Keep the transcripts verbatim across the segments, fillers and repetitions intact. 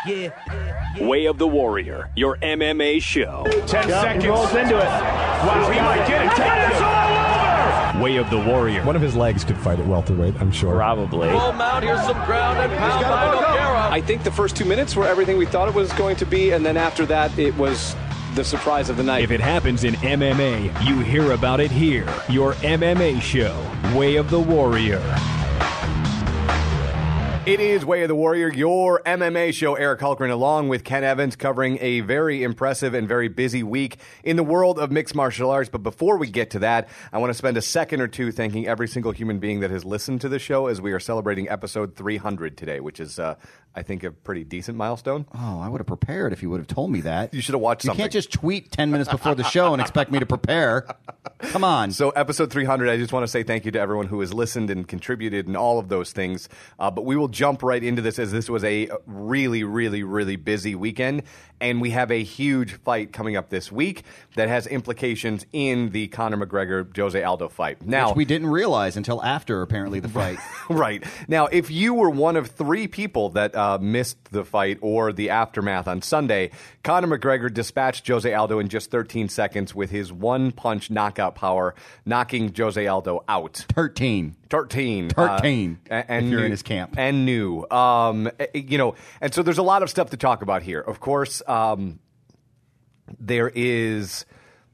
Yeah, yeah. Way of the Warrior, your M M A show. Ten yep, seconds. He rolls into it. Wow, he might get it. Take it all over. Way of the Warrior. One of his legs could fight at welterweight, I'm sure. Probably. Full mount. Here's some ground and pound by Nogueira. I think the first two minutes were everything we thought it was going to be, and then after that, it was the surprise of the night. If it happens in M M A, you hear about it here. Your M M A show, Way of the Warrior. It is Way of the Warrior, your M M A show. Eric Hulkran along with Ken Evans covering a very impressive and very busy week in the world of mixed martial arts. But before we get to that, I want to spend a second or two thanking every single human being that has listened to the show as we are celebrating episode three hundred today, which is, uh, I think, a pretty decent milestone. Oh, I would have prepared if you would have told me that. You should have watched you something. You can't just tweet ten minutes before the show and expect me to prepare. Come on. So episode three hundred, I just want to say thank you to everyone who has listened and contributed and all of those things. Uh, but we will jump right into this as this was a really, really, really busy weekend. And we have a huge fight coming up this week that has implications in the Conor McGregor-Jose Aldo fight. Now, Which we didn't realize until after, apparently, the fight. Right. Now, if you were one of three people that uh, missed the fight or the aftermath on Sunday, Conor McGregor dispatched Jose Aldo in just thirteen seconds with his one-punch knockout power, knocking Jose Aldo out. thirteen. thirteen. thirteen. Uh, and if you're new, in his camp. And new. Um, you know, and so there's a lot of stuff to talk about here. Of course, um, there is,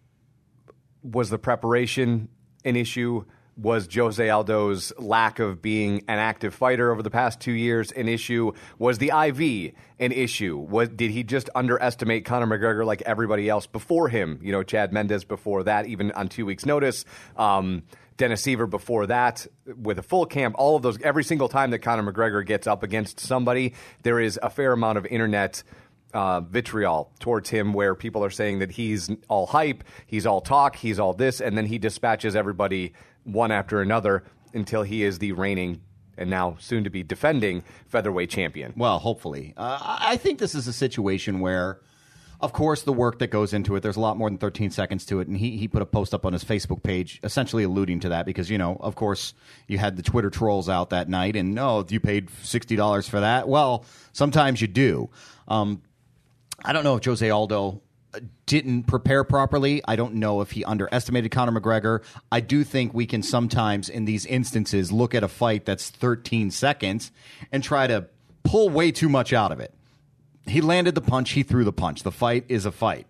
was the preparation an issue? Was Jose Aldo's lack of being an active fighter over the past two years an issue? Was the I V an issue? Was, did he just underestimate Conor McGregor like everybody else before him? You know, Chad Mendes before that, even on two weeks' notice. Um, Dennis Seaver before that with a full camp. All of those, every single time that Conor McGregor gets up against somebody, there is a fair amount of internet Uh, vitriol towards him where people are saying that he's all hype, he's all talk, he's all this, and then he dispatches everybody one after another until he is the reigning and now soon to be defending featherweight champion. Well, hopefully. Uh, I think this is a situation where, of course, the work that goes into it, there's a lot more than thirteen seconds to it, and he, he put a post up on his Facebook page essentially alluding to that because, you know, of course, you had the Twitter trolls out that night, and, oh, you paid sixty dollars for that? Well, sometimes you do. Um, I don't know if Jose Aldo didn't prepare properly. I don't know if he underestimated Conor McGregor. I do think we can sometimes, in these instances, look at a fight that's thirteen seconds and try to pull way too much out of it. He landed the punch. He threw the punch. The fight is a fight.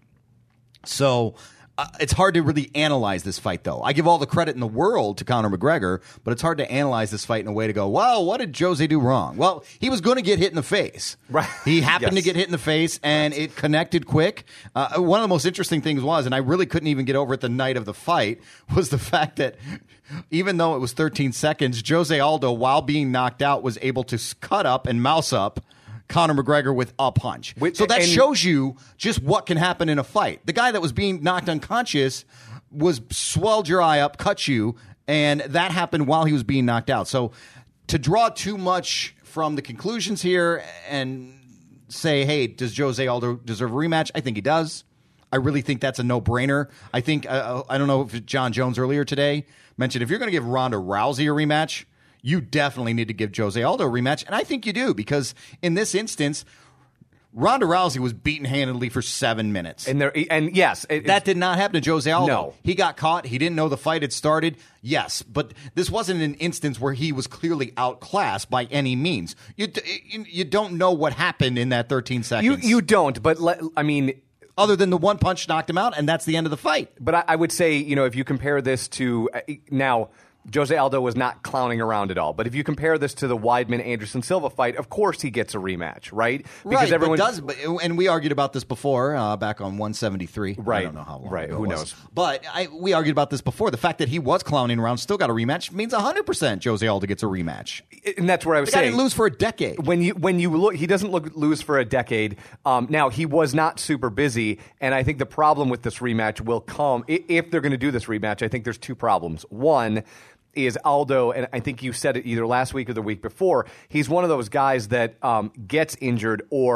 So uh, it's hard to really analyze this fight, though. I give all the credit in the world to Conor McGregor, but it's hard to analyze this fight in a way to go, well, what did Jose do wrong? Well, he was going to get hit in the face. Right. He happened Yes. to get hit in the face, and it connected quick. Uh, one of the most interesting things was, and I really couldn't even get over it the night of the fight, was the fact that even though it was thirteen seconds, Jose Aldo, while being knocked out, was able to cut up and mouse up Conor McGregor with a punch. With, so that and, shows you just what can happen in a fight. The guy that was being knocked unconscious was swelled your eye up, cut you, and that happened while he was being knocked out. So to draw too much from the conclusions here and say, hey, does Jose Aldo deserve a rematch? I think he does. I really think that's a no-brainer. I think, uh, I don't know if John Jones earlier today mentioned, if you're going to give Ronda Rousey a rematch, you definitely need to give Jose Aldo a rematch. And I think you do, because in this instance, Ronda Rousey was beaten handedly for seven minutes. And there, and yes, it, that did not happen to Jose Aldo. No. He got caught. He didn't know the fight had started. Yes, but this wasn't an instance where he was clearly outclassed by any means. You you, you don't know what happened in that thirteen seconds. You you don't, but let, I mean, other than the one punch knocked him out, and that's the end of the fight. But I, I would say, you know, if you compare this to uh, now. Jose Aldo was not clowning around at all. But if you compare this to the Weidman-Anderson Silva fight, of course he gets a rematch, right? Because right, everyone does. But, and we argued about this before, uh, back on one seventy-three. Right. I don't know how long right. ago Who it was. knows? But I, we argued about this before. The fact that he was clowning around, still got a rematch, means one hundred percent Jose Aldo gets a rematch. And that's where I was the guy saying. Didn't lose for a decade. When you when you look, he doesn't look lose for a decade. Um, now he was not super busy, and I think the problem with this rematch will come if they're going to do this rematch. I think there's two problems. One is Aldo, and I think you said it either last week or the week before, he's one of those guys that um, gets injured or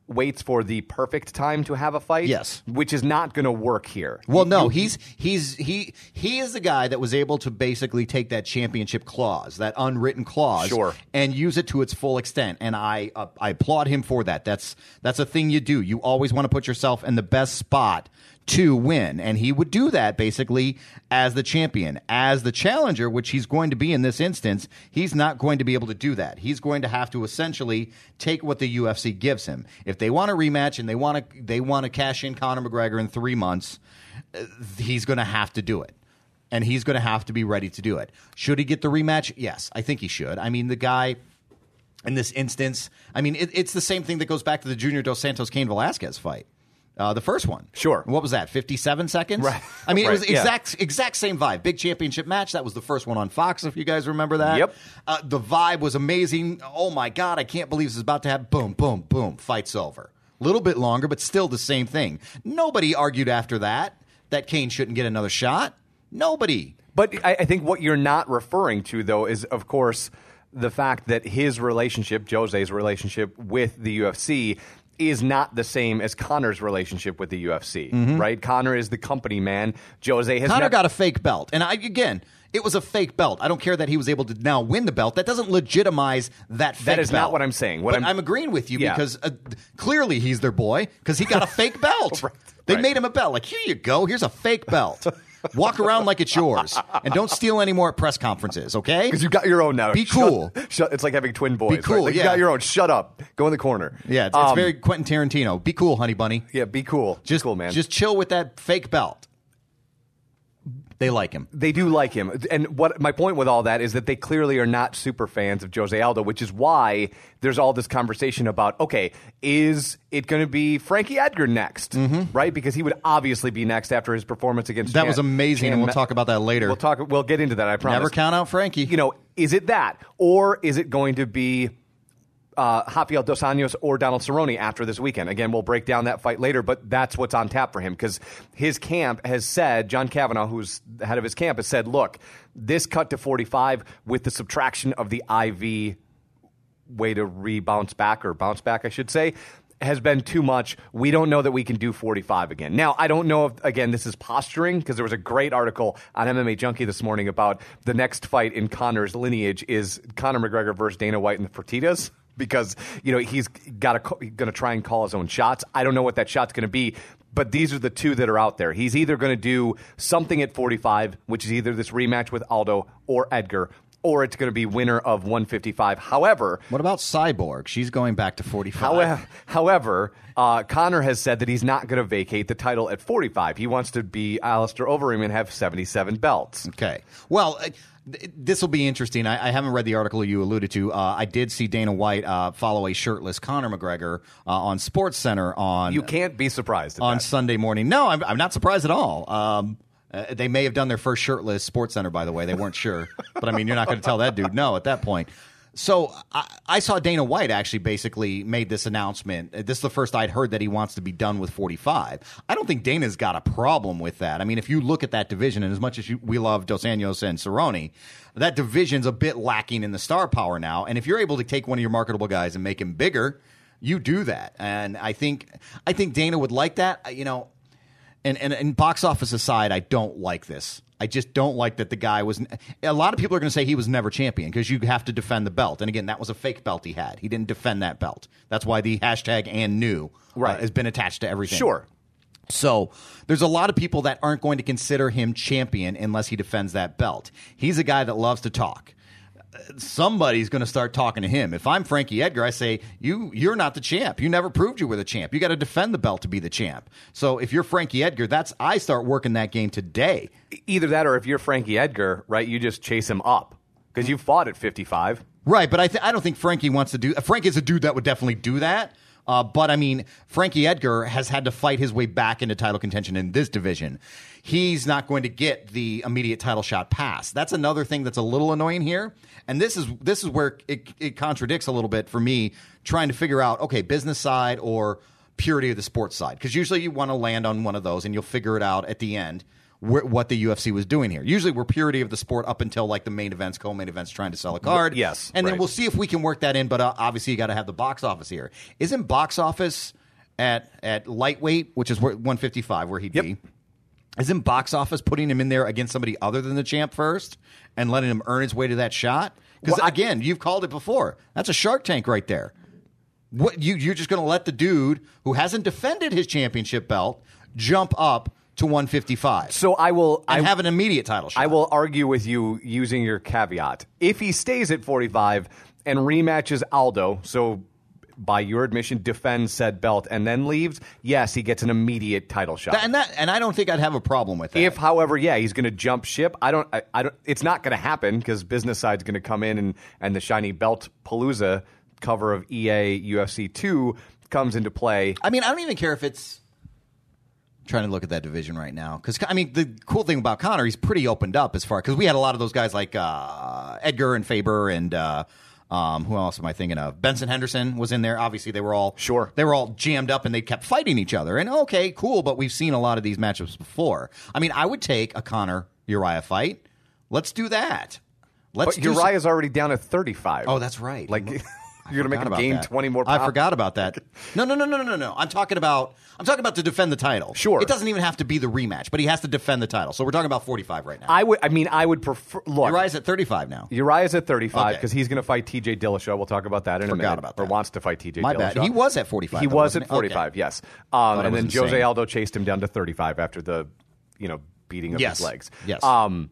waits for the perfect time to have a fight. Yes. Which is not going to work here. Well, You- no, you- he's he's he he is the guy that was able to basically take that championship clause, that unwritten clause, Sure. and use it to its full extent. And I uh, I applaud him for that. That's that's a thing you do. You always want to put yourself in the best spot to win, and he would do that basically as the champion. As the challenger, which he's going to be in this instance, he's not going to be able to do that. He's going to have to essentially take what the U F C gives him. If they want a rematch and they want to they want to cash in Conor McGregor in three months, uh, he's going to have to do it. And he's going to have to be ready to do it. Should he get the rematch? Yes, I think he should. I mean, the guy in this instance, I mean, it, it's the same thing that goes back to the Junior Dos Santos Cain Velasquez fight. Uh, the first one. Sure. What was that, fifty-seven seconds? Right. I mean, it was Right, yeah. exact exact same vibe. Big championship match. That was the first one on Fox, if you guys remember that. Yep. Uh, the vibe was amazing. Oh, my God, I can't believe this is about to happen. Boom, boom, boom. Fight's over. A little bit longer, but still the same thing. Nobody argued after that that Cain shouldn't get another shot. Nobody. But I, I think what you're not referring to, though, is, of course, the fact that his relationship, Jose's relationship with the U F C, is not the same as Conor's relationship with the U F C, right? Conor is the company man. Jose has Conor never- got a fake belt. And I, again, it was a fake belt. I don't care that he was able to now win the belt. That doesn't legitimize that fake belt. That is not what I'm saying. What but I'm- I'm, agreeing with you Yeah. because uh, clearly he's their boy because he got a fake belt. Right, They right. made him a belt. Like, here you go. Here's a fake belt. Walk around like it's yours. And don't steal any more at press conferences, okay? Because you got your own now. Be Shut- cool. Shut, it's like having twin boys. Be cool, right? Like, yeah. You got your own. Shut up. Go in the corner. Yeah, it's, it's Um, very Quentin Tarantino. Be cool, honey bunny. Yeah, be cool. Just, cool, man. Just chill with that fake belt. They like him. They do like him. And what my point with all that is that they clearly are not super fans of Jose Aldo, which is why there's all this conversation about, okay, is it going to be Frankie Edgar next? Mm-hmm. Right? Because he would obviously be next after his performance against That Chan- was amazing, Chan and we'll Ma- talk about that later. We'll talk. We'll get into that, I promise. Never count out Frankie. You know, is it that? Or is it going to be uh, Rafael Dos Anjos or Donald Cerrone after this weekend? Again, we'll break down that fight later, but that's what's on tap for him because his camp has said, John Kavanaugh, who's the head of his camp, has said, look, this cut to forty-five with the subtraction of the I V way to rebounce back or bounce back, I should say, has been too much. We don't know that we can do forty-five again. Now, I don't know if, again, this is posturing because there was a great article on M M A Junkie this morning about the next fight in Conor's lineage is Conor McGregor versus Dana White and the Fertitas because, you know, he's got to going to try and call his own shots. I don't know what that shot's going to be, but these are the two that are out there. He's either going to do something at forty-five, which is either this rematch with Aldo or Edgar, or it's going to be winner of one fifty-five. However, What about Cyborg? She's going back to forty-five. However, however uh, Conor has said that he's not going to vacate the title at forty-five. He wants to be Alistair Overeem and have seventy-seven belts. Okay. Well, uh, th- this will be interesting. I, I haven't read the article you alluded to. Uh, I did see Dana White uh, follow a shirtless Conor McGregor uh, on SportsCenter on You can't be surprised at on that. Sunday morning. No, I'm, I'm not surprised at all. Um, uh, they may have done their first shirtless SportsCenter, by the way. They weren't sure. But, I mean, you're not going to tell that dude no at that point. So I, I saw Dana White actually basically made this announcement. This is the first I'd heard that he wants to be done with forty-five. I don't think Dana's got a problem with that. I mean, if you look at that division, and as much as you, we love Dos Anjos and Cerrone, that division's a bit lacking in the star power now. And if you're able to take one of your marketable guys and make him bigger, you do that. And I think I think Dana would like that. You know, and, and, and box office aside, I don't like this. I just don't like that the guy was. A lot of people are going to say he was never champion because you have to defend the belt. And again, that was a fake belt he had. He didn't defend that belt. That's why the hashtag and new Right. uh, has been attached to everything. Sure. So there's a lot of people that aren't going to consider him champion unless he defends that belt. He's a guy that loves to talk. Somebody's going to start talking to him. If I'm Frankie Edgar, I say, you, you're not the champ. You never proved you were the champ. You got to defend the belt to be the champ. So if you're Frankie Edgar, that's I start working that game today. Either that or if you're Frankie Edgar, right, you just chase him up because you fought at fifty-five. Right, but I, th- I don't think Frankie wants to do – Frank is a dude that would definitely do that. Uh, but, I mean, Frankie Edgar has had to fight his way back into title contention in this division. He's not going to get the immediate title shot pass. That's another thing that's a little annoying here. And this is this is where it, it contradicts a little bit for me trying to figure out, okay, business side or purity of the sports side. Because usually you want to land on one of those and you'll figure it out at the end wh- what the U F C was doing here. Usually we're purity of the sport up until like the main events, co-main events trying to sell a card. Yes, And then right. we'll see if we can work that in. But uh, obviously you got to have the box office here. Isn't box office at at lightweight, which is where, one fifty-five, where he'd Yep. be. Isn't box office putting him in there against somebody other than the champ first and letting him earn his way to that shot? Because, Well, I- again, you've called it before. That's a Shark Tank right there. What you, You're just going to let the dude who hasn't defended his championship belt jump up to one fifty-five So I will and I, have an immediate title shot. I will argue with you using your caveat. If he stays at forty-five and rematches Aldo, so by your admission defends said belt and then leaves, yes, he gets an immediate title shot. and that, and I don't think I'd have a problem with that. If, however, yeah, he's going to jump ship, I don't. I, I don't. It's not going to happen because business side's going to come in and and the shiny belt palooza cover of E A U F C two comes into play. I mean, I don't even care if it's. I'm trying to look at that division right now because I mean the cool thing about Conor, he's pretty opened up as far because we had a lot of those guys like uh, Edgar and Faber and. Uh, Um, who else am I thinking of? Benson Henderson was in there. Obviously, they were all Sure. They were all jammed up and they kept fighting each other. And okay, cool, but we've seen a lot of these matchups before. I mean, I would take a Conor Uriah fight. Let's do that. Let's But do some- Uriah's already down at thirty-five. Oh, that's right. Like I you're going to make forgot him about gain that. twenty more pounds. I forgot about that. No, no, no, no, no, no, no. I'm talking about. I'm talking about to defend the title. Sure. It doesn't even have to be the rematch, but he has to defend the title. So we're talking about forty-five right now. I would. I mean, I would prefer. Look, Uriah's at thirty-five now. Uriah's at thirty-five Okay. because he's going to fight T J Dillashaw. We'll talk about that in a Forgot minute. about Or that. wants to fight T J My Dillashaw. bad. He was at forty-five. He though, was wasn't at he? forty-five. Okay. Yes. Thought Um, it and was then Jose insane. Aldo chased him down to thirty-five after the, you know, beating of Yes. his legs. Yes. Um,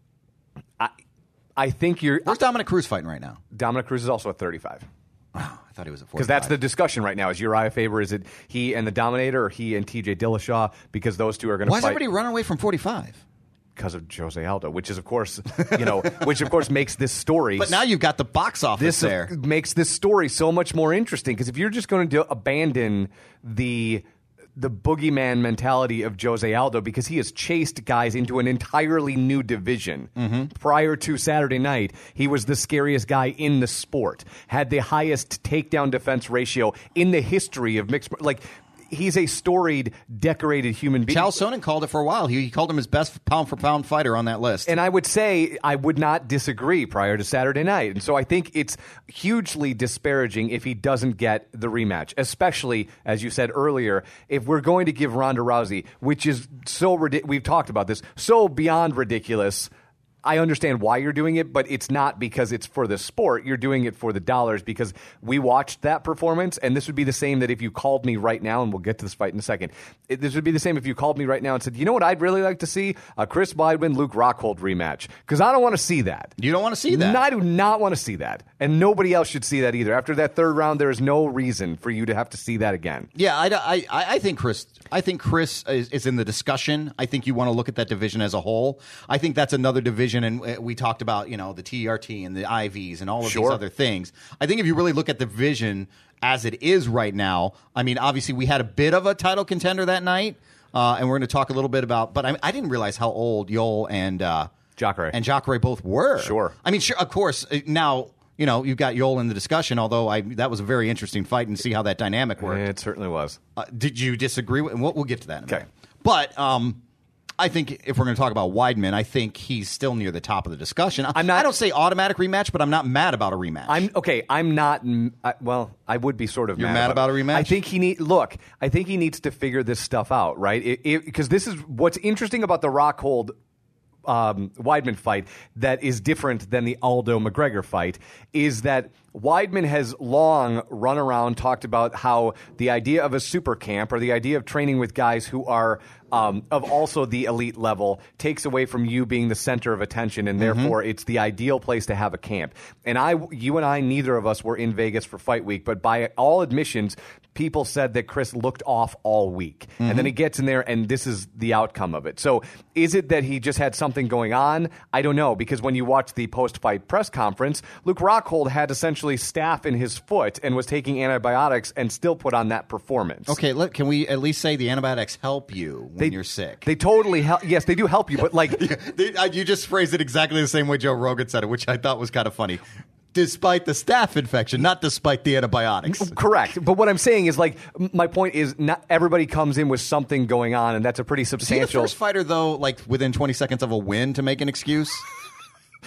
I, I think you're. Where's Dominic Cruz fighting right now? Dominic Cruz is also at thirty-five. Oh, I thought he was at forty-five. Because that's the discussion right now. Is Uriah Faber, is it he and the Dominator or he and T J Dillashaw? Because those two are going to Why fight. is everybody running away from forty-five? Because of Jose Aldo, which is, of course, you know, which, of course, makes this story. But now you've got the box office this there. makes this story so much more interesting. Because if you're just going to abandon the the boogeyman mentality of Jose Aldo, because he has chased guys into an entirely new division. Mm-hmm. Prior to Saturday night, he was the scariest guy in the sport, had the highest takedown defense ratio in the history of mixed. Like, he's a storied, decorated human being. Chael Sonnen called it for a while. He, he called him his best pound-for-pound fighter on that list. And I would say I would not disagree prior to Saturday night. And so I think it's hugely disparaging if he doesn't get the rematch, especially, as you said earlier, if we're going to give Ronda Rousey, which is so ridiculous, we've talked about this, so beyond ridiculous. I understand why you're doing it, but it's not because it's for the sport. You're doing it for the dollars because we watched that performance, and this would be the same that if you called me right now, and we'll get to this fight in a second, it, this would be the same if you called me right now and said, you know what I'd really like to see? A Chris Weidman, Luke Rockhold rematch, because I don't want to see that. You don't want to see that? I do not want to see that, and nobody else should see that either. After that third round, there is no reason for you to have to see that again. Yeah, I, I, I I think Chris. I think Chris is, is in the discussion. I think you want to look at that division as a whole. I think that's another division, and uh, we talked about you know the T R T and the I Vs and all of Sure. these other things. I think if you really look at the division as it is right now, I mean, obviously we had a bit of a title contender that night, uh, and we're going to talk a little bit about. But I, I didn't realize how old Yoel and uh, Jacare. and Jacare both were. Sure. I mean, sure, of course. uh, Now. You know, you've got Yoel in the discussion, although I, that was a very interesting fight and see how that dynamic worked. It certainly was. Uh, did you disagree with? And we'll, we'll get to that in a Okay. minute. But um, I think if we're going to talk about Weidman, I think he's still near the top of the discussion. I'm not- I don't say automatic rematch, but I'm not mad about a rematch. I'm okay. I'm not. mm, I, well, I would be sort of. You're mad, mad about a rematch? I think he need. Look, I think he needs to figure this stuff out, right? Because this is what's interesting about the Rockhold um, Weidman fight that is different than the Aldo McGregor fight is that Weidman has long run around, talked about how the idea of a super camp or the idea of training with guys who are um, of also the elite level takes away from you being the center of attention, and therefore it's the ideal place to have a camp. And I, you and I, neither of us were in Vegas for Fight Week, but by all admissions, people said that Chris looked off all week. And then he gets in there, and this is the outcome of it. So is it that he just had something going on? I don't know, because when you watch the post-fight press conference, Luke Rockhold had essentially staph in his foot and was taking antibiotics and still put on that performance. okay, let, can we at least say the antibiotics help you when They, you're sick? They totally help. Yes, they do help you, but like... They- uh, you just phrased it exactly the same way Joe Rogan said it, which I thought was kind of funny. Despite the staph infection, not despite the antibiotics. Correct. But what I'm saying is, like, m- my point is not everybody comes in with something going on, and that's a pretty Is he the substantial... first fighter, though, like within twenty seconds of a win to make an excuse?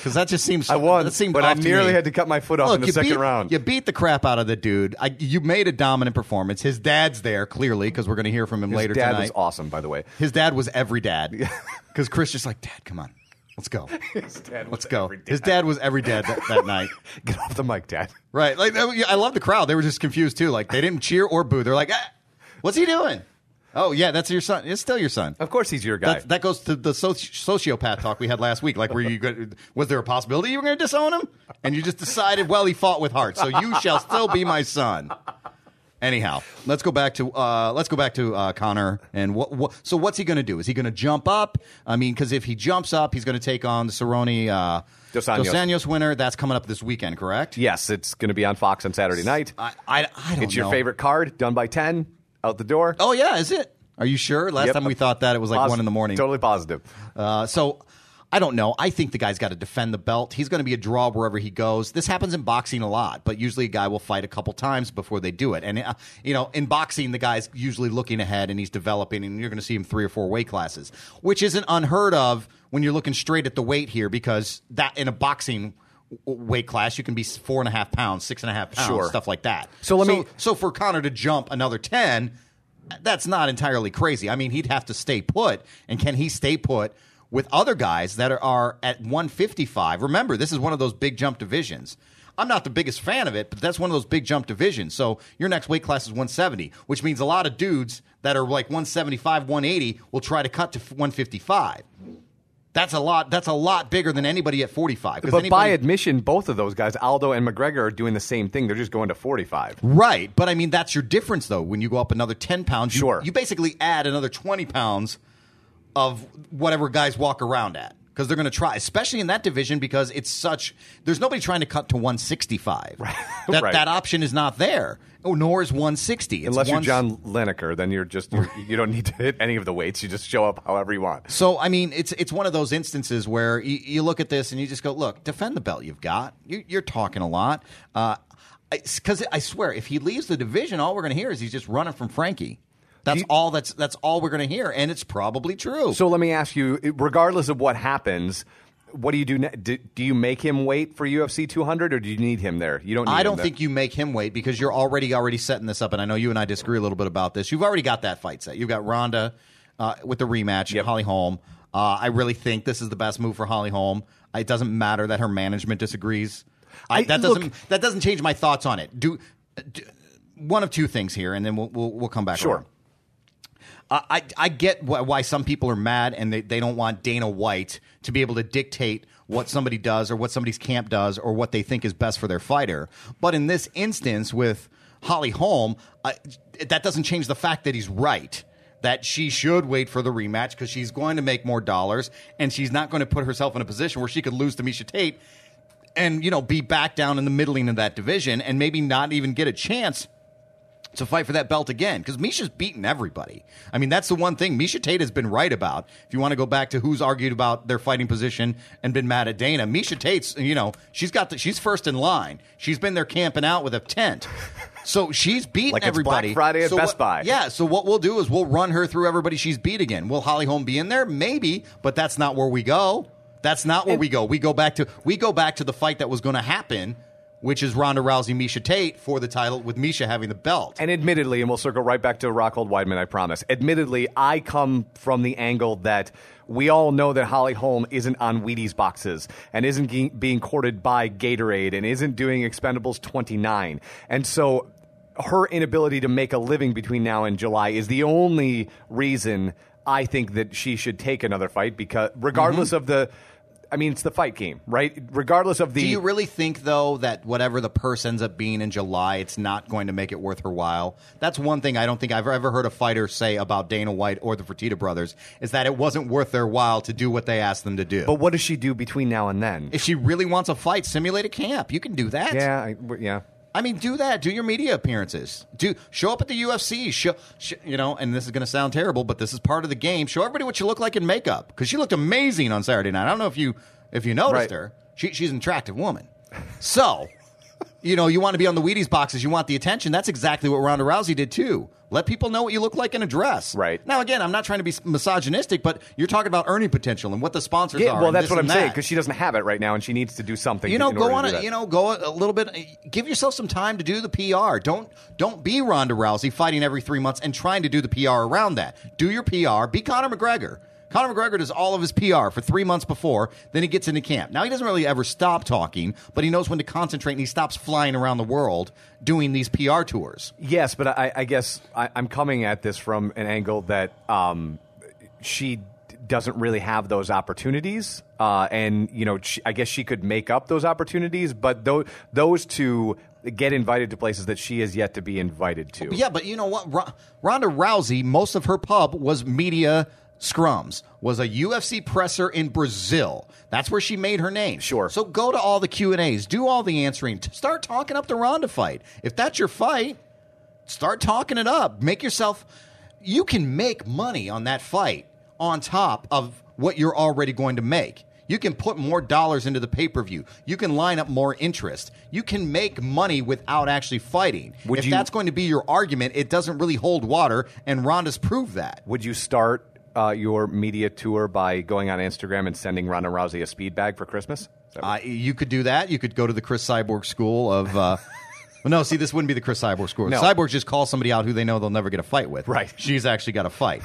Because that just seems. I won, that seemed but I off to nearly me. had to cut my foot off Look, in the you second beat, round. You beat the crap out of the dude. I, you made a dominant performance. His dad's there, clearly, because we're going to hear from him His later dad tonight. was awesome, by the way. His dad was every dad. Because Chris just like, Dad, come on. Let's go. His dad was Let's go. every dad. His dad was every dad that, that night. Get off the mic, Dad. Right. Like I love the crowd. They were just confused, too. Like, they didn't cheer or boo. They're like, ah, what's he doing? Oh, yeah, that's your son. It's still your son. Of course he's your guy. That, that goes to the soci- sociopath talk we had last week. Like, were you good, was there a possibility you were going to disown him? And you just decided, well, he fought with heart, so you shall still be my son. Anyhow, let's go back to uh, let's go back to uh, Conor. And what, what? So, what's he going to do? Is he going to jump up? I mean, because if he jumps up, he's going to take on the Cerrone uh, Dos Anjos. Dos Anjos winner. That's coming up this weekend, correct? Yes, it's going to be on Fox on Saturday night. I, I, I don't It's your know. favorite card, done by ten, out the door. Oh yeah, is it? Are you sure? Last Yep. time we thought that it was like Posi- one in the morning. Totally positive. Uh, so I don't know. I think the guy's got to defend the belt. He's going to be a draw wherever he goes. This happens in boxing a lot, but usually a guy will fight a couple times before they do it. And, uh, you know, in boxing, the guy's usually looking ahead and he's developing, and you're going to see him three or four weight classes, which isn't unheard of when you're looking straight at the weight here, because that in a boxing weight class, you can be four and a half pounds, six and a half pounds, Sure. stuff like that. So let me- So for Conor to jump another ten, that's not entirely crazy. I mean, he'd have to stay put, and can he stay put with other guys that are, are at one fifty-five? Remember, this is one of those big jump divisions. I'm not the biggest fan of it, but that's one of those big jump divisions. So your next weight class is one seventy, which means a lot of dudes that are like one seventy-five, one eighty will try to cut to one fifty-five. That's a lot. That's a lot bigger than anybody at forty-five. 'Cause But by anybody- admission, both of those guys, Aldo and McGregor, are doing the same thing. They're just going to forty-five. Right, but I mean that's your difference though. When you go up another ten pounds, you, Sure. you basically add another twenty pounds of whatever guys walk around at, because they're going to try, especially in that division, because it's such. There's nobody trying to cut to one sixty-five. Right. That Right. that option is not there. Oh, nor is one sixty. It's Unless one, you're John Lineker, then you're just you're, you don't need to hit any of the weights. You just show up however you want. So I mean, it's it's one of those instances where you, you look at this and you just go, look, defend the belt you've got. You, you're talking a lot. Uh, because I swear, if he leaves the division, all we're going to hear is he's just running from Frankie. That's You- all. That's that's all we're going to hear, and it's probably true. So let me ask you, regardless of what happens, what do you do? ne- Do, do you make him wait for U F C two hundred, or do you need him there? You don't. Need I him don't there. think you make him wait, because you're already already setting this up, and I know you and I disagree a little bit about this. You've already got that fight set. You've got Ronda uh, with the rematch, Yep. Holly Holm. Uh, I really think this is the best move for Holly Holm. It doesn't matter that her management disagrees. I, I- that look- doesn't that doesn't change my thoughts on it. Do, do one of two things here, and then we'll we'll, we'll come back. Sure. around. I, I I get wh- why some people are mad and they, they don't want Dana White to be able to dictate what somebody does or what somebody's camp does or what they think is best for their fighter. But in this instance with Holly Holm, I, that doesn't change the fact that he's right. That she should wait for the rematch because she's going to make more dollars and she's not going to put herself in a position where she could lose to Miesha Tate and, you know, be back down in the middling of that division and maybe not even get a chance to fight for that belt again, because Misha's beaten everybody. I mean, that's the one thing Miesha Tate has been right about. If you want to go back to who's argued about their fighting position and been mad at Dana, Miesha Tate's, you know, she's got the, she's first in line. She's been there camping out with a tent. So she's beaten Like it's everybody. Black Friday at So Best what- Buy. Yeah, so what we'll do is we'll run her through everybody she's beat again. Will Holly Holm be in there? Maybe, but that's not where we go. That's not where we go. We go back to we go back to the fight that was going to happen, which is Ronda Rousey, Miesha Tate for the title, with Miesha having the belt. And admittedly, and we'll circle right back to Rockhold Weidman, I promise. Admittedly, I come from the angle that we all know that Holly Holm isn't on Wheaties boxes and isn't ge- being courted by Gatorade and isn't doing Expendables twenty-nine. And so her inability to make a living between now and July is the only reason I think that she should take another fight, because regardless Mm-hmm. of the... I mean, it's the fight game, right? Regardless of the... Do you really think, though, that whatever the purse ends up being in July, it's not going to make it worth her while? That's one thing I don't think I've ever heard a fighter say about Dana White or the Fertitta brothers, is that it wasn't worth their while to do what they asked them to do. But what does she do between now and then? if she really wants a fight, simulate a camp. You can do that. yeah, I, yeah. I mean, do that. Do your media appearances. Do show up at the U F C. Show, sh- you know, and this is going to sound terrible, but this is part of the game. Show everybody what you look like in makeup, because she looked amazing on Saturday night. I don't know if you if you noticed Right. her. She, she's an attractive woman. So you know, you want to be on the Wheaties boxes, you want the attention. That's exactly what Ronda Rousey did, too. Let people know what you look like in a dress. Right. Now, again, I'm not trying to be misogynistic, but you're talking about earning potential and what the sponsors Yeah, are. well, that's this what I'm and saying, that. because she doesn't have it right now, and she needs to do something. You know, in go order on to do a, that. you know, go a little bit. Give yourself some time to do the P R. Don't don't be Ronda Rousey fighting every three months and trying to do the P R around that. Do your P R. Be Conor McGregor. Conor McGregor does all of his P R for three months before, then he gets into camp. Now, he doesn't really ever stop talking, but he knows when to concentrate, and he stops flying around the world doing these P R tours. Yes, but I, I guess I, I'm coming at this from an angle that um, she d- doesn't really have those opportunities, uh, and you know, she, I guess she could make up those opportunities, but those those two get invited to places that she has yet to be invited to. Yeah, but you know what? R- Ronda Rousey, most of her pub was media scrums, was a U F C presser in Brazil. That's where she made her name. Sure. So go to all the Q and A's, do all the answering, T- start talking up the Ronda fight. If that's your fight, start talking it up. Make yourself, you can make money on that fight on top of what you're already going to make. You can put more dollars into the pay-per-view. You can line up more interest. You can make money without actually fighting. Would if you- that's going to be your argument, it doesn't really hold water, and Ronda's proved that. Would you start uh, your media tour by going on Instagram and sending Ronda Rousey a speed bag for Christmas? Is that Uh, you could do that. You could go to the Chris Cyborg School of... Uh, well, no, see, this wouldn't be the Chris Cyborg School. No. Cyborg just calls somebody out who they know they'll never get a fight with. Right. She's actually got a fight.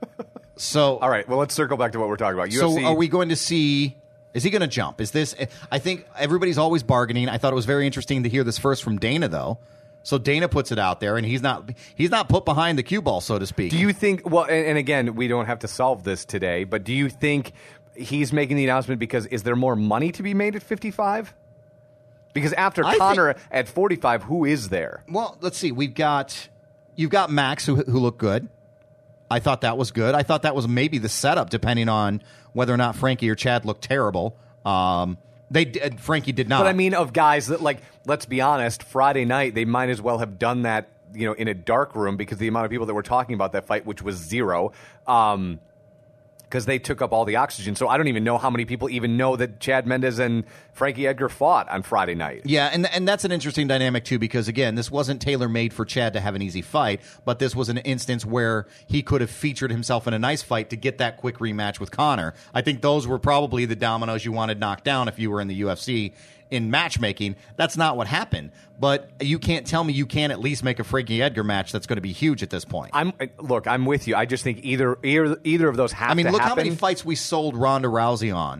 So, All right, well, let's circle back to what we're talking about. U F C, so are we going to see... Is he going to jump? Is this... I think everybody's always bargaining. I thought it was very interesting to hear this first from Dana, though. So Dana puts it out there, and he's not he's not put behind the cue ball, so to speak. Do you think, well, and, and again, we don't have to solve this today, but do you think he's making the announcement because is there more money to be made at fifty-five? Because after I Conor think- at forty-five, who is there? Well, let's see. We've got... You've got Max, who who looked good. I thought that was good. I thought that was maybe the setup, depending on whether or not Frankie or Chad looked terrible. Um, they did, Frankie did not. But I mean, of guys that, like, let's be honest, Friday night, they might as well have done that, you know, in a dark room because the amount of people that were talking about that fight, which was zero, um, because they took up all the oxygen. So I don't even know how many people even know that Chad Mendes and Frankie Edgar fought on Friday night. Yeah, and and that's an interesting dynamic, too, because, again, this wasn't tailor-made for Chad to have an easy fight, but this was an instance where he could have featured himself in a nice fight to get that quick rematch with Conor. I think those were probably the dominoes you wanted knocked down if you were in the U F C in matchmaking. That's not what happened. But you can't tell me you can't at least make a Frankie Edgar match that's going to be huge at this point. I'm look, I'm with you. I just think either either, either of those have I mean, to look happen. how many fights we sold Ronda Rousey on.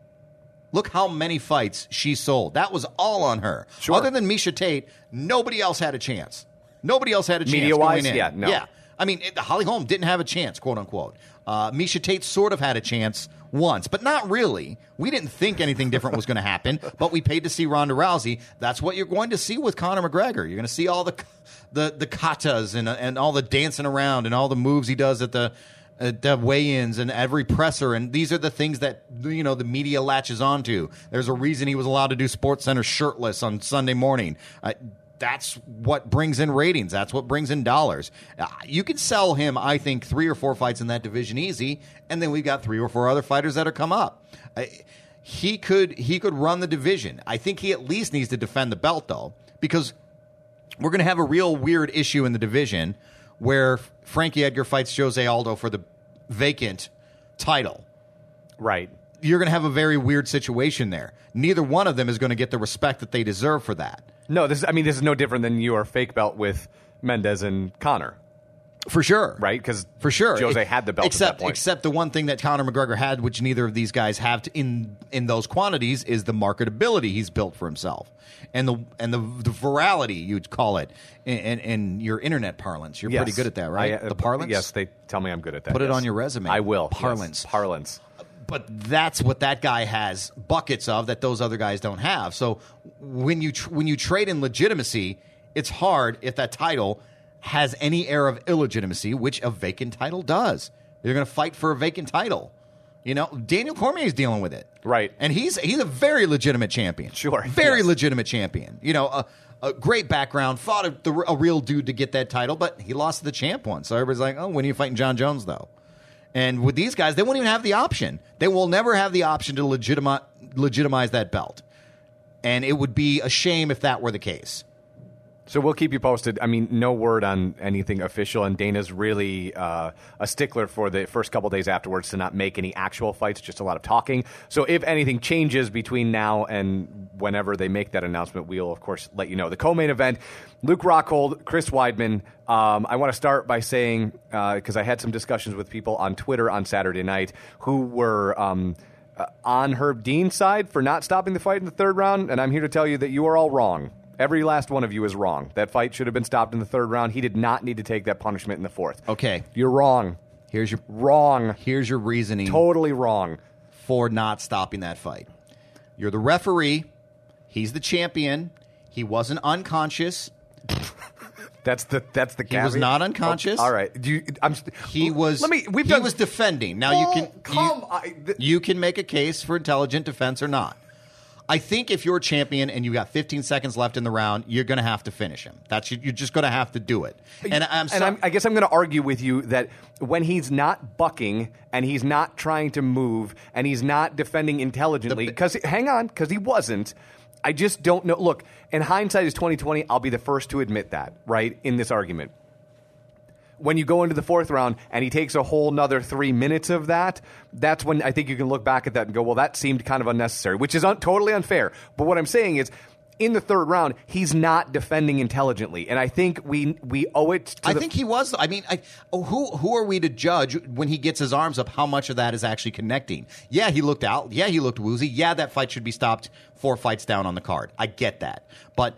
Look how many fights she sold. That was all on her. Sure. Other than Miesha Tate, nobody else had a chance. Nobody else had a chance. Media-wise, going in. yeah, no. Yeah. I mean, it, Holly Holm didn't have a chance, quote unquote. Uh, Miesha Tate sort of had a chance once, but not really. We didn't think anything different was going to happen, but we paid to see Ronda Rousey. That's what you're going to see with Conor McGregor. You're going to see all the the the katas and and all the dancing around and all the moves he does at the at the weigh-ins and every presser, and these are the things that, you know, the media latches onto. There's a reason he was allowed to do SportsCenter shirtless on Sunday morning. Uh, That's what brings in ratings. That's what brings in dollars. Uh, you could sell him, I think, three or four fights in that division easy, and then we've got three or four other fighters that are come up. Uh, he could he could run the division. I think he at least needs to defend the belt, though, because we're going to have a real weird issue in the division where Frankie Edgar fights Jose Aldo for the vacant title. right. You're going to have a very weird situation there. Neither one of them is going to get the respect that they deserve for that. No, this I mean this is no different than your fake belt with Mendes and Conor, For sure. right? Because For sure. Jose had the belt except, at that point. Except the one thing that Conor McGregor had, which neither of these guys have to, in in those quantities, is the marketability he's built for himself. And the and the, the virality, you'd call it, in, in, in your internet parlance. You're Yes. pretty good at that, right? I, uh, the parlance? Yes, they tell me I'm good at that. Put it yes. on your resume. I will. Yes. Parlance. Parlance. But that's what that guy has buckets of that those other guys don't have. So when you tr- when you trade in legitimacy, it's hard if that title has any air of illegitimacy, which a vacant title does. They're going to fight for a vacant title. You know, Daniel Cormier is dealing with it, Right. And he's he's a very legitimate champion. Sure, very yes. legitimate champion. You know, a, a great background, fought a, the, a real dude to get that title, but he lost to the champ once. So everybody's like, oh, when are you fighting John Jones though? And with these guys, they won't even have the option. They will never have the option to legitimize, legitimize that belt. And it would be a shame if that were the case. So we'll keep you posted. I mean, no word on anything official, and Dana's really uh, a stickler for the first couple days afterwards to not make any actual fights, just a lot of talking. So if anything changes between now and whenever they make that announcement, we'll, of course, let you know. The co-main event, Luke Rockhold, Chris Weidman. Um, I want to start by saying, because uh, I had some discussions with people on Twitter on Saturday night who were um, uh, on Herb Dean's side for not stopping the fight in the third round, and I'm here to tell you that you are all wrong. Every last one of you is wrong. That fight should have been stopped in the third round. He did not need to take that punishment in the fourth. Okay. You're wrong. Here's your wrong. Here's your reasoning. Totally wrong. For not stopping that fight. You're the referee. He's the champion. He wasn't unconscious. That's the that's the He caveat. was not unconscious. Oh, all right. Do you, I'm, he was. Let me. We've he done, was defending. Now oh, you can come. You, I, th- you can make a case for intelligent defense or not. I think if you're a champion and you got fifteen seconds left in the round, you're going to have to finish him. That's you're just going to have to do it. And I'm so, and I'm, I guess I'm going to argue with you that when he's not bucking and he's not trying to move and he's not defending intelligently, because hang on, because he wasn't. I just don't know. Look, in hindsight is twenty twenty. I'll be the first to admit that, right, in this argument. When you go into the fourth round and he takes a whole nother three minutes of that, that's when I think you can look back at that and go, well, that seemed kind of unnecessary, which is un- totally unfair. But what I'm saying is, in the third round, he's not defending intelligently, and I think we we owe it to I the think he was. I mean, I, oh, who who are we to judge when he gets his arms up how much of that is actually connecting? Yeah, he looked out. Yeah, he looked woozy. Yeah, that fight should be stopped four fights down on the card. I get that. But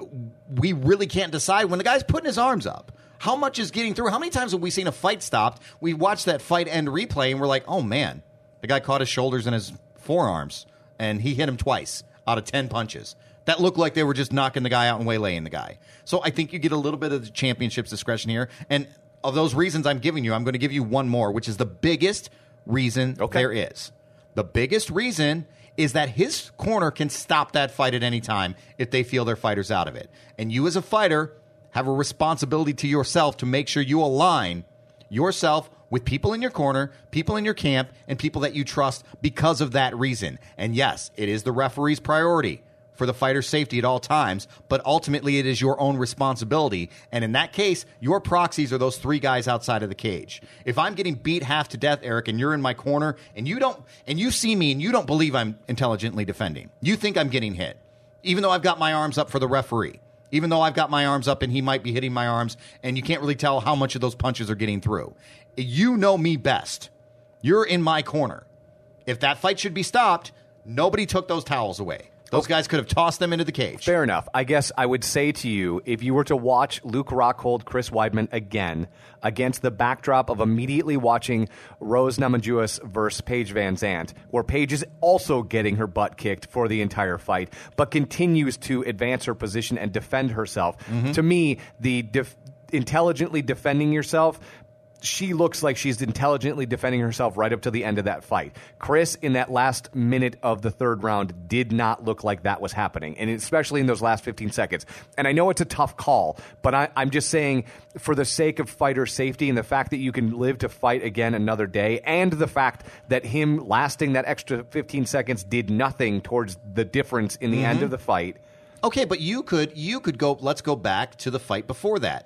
we really can't decide when the guy's putting his arms up. How much is getting through? How many times have we seen a fight stopped? We watched that fight end replay, and we're like, oh, man, the guy caught his shoulders and his forearms, and he hit him twice out of ten punches. That looked like they were just knocking the guy out and waylaying the guy. So I think you get a little bit of the championship's discretion here. And of those reasons I'm giving you, I'm going to give you one more, which is the biggest reason okay. there is. The biggest reason is that his corner can stop that fight at any time if they feel their fighter's out of it. And you as a fighter have a responsibility to yourself to make sure you align yourself with people in your corner, people in your camp, and people that you trust because of that reason. And yes, it is the referee's priority for the fighter's safety at all times, but ultimately it is your own responsibility. And in that case, your proxies are those three guys outside of the cage. If I'm getting beat half to death, Eric, and you're in my corner, and you don't, and you see me and you don't believe I'm intelligently defending, you think I'm getting hit, even though I've got my arms up for the referee. Even though I've got my arms up and he might be hitting my arms, and you can't really tell how much of those punches are getting through. You know me best. You're in my corner. If that fight should be stopped, nobody took those towels away. Those guys could have tossed them into the cage. Fair enough. I guess I would say to you, if you were to watch Luke Rockhold, Chris Weidman again against the backdrop of immediately watching Rose Namajunas versus Paige Van Zandt, where Paige is also getting her butt kicked for the entire fight, but continues to advance her position and defend herself. Mm-hmm. To me, the def- intelligently defending yourself, she looks like she's intelligently defending herself right up to the end of that fight. Chris, in that last minute of the third round, did not look like that was happening, and especially in those last fifteen seconds. And I know it's a tough call, but I, I'm just saying, for the sake of fighter safety and the fact that you can live to fight again another day, and the fact that him lasting that extra fifteen seconds did nothing towards the difference in the mm-hmm. end of the fight. Okay, but you could you could go. Let's go back to the fight before that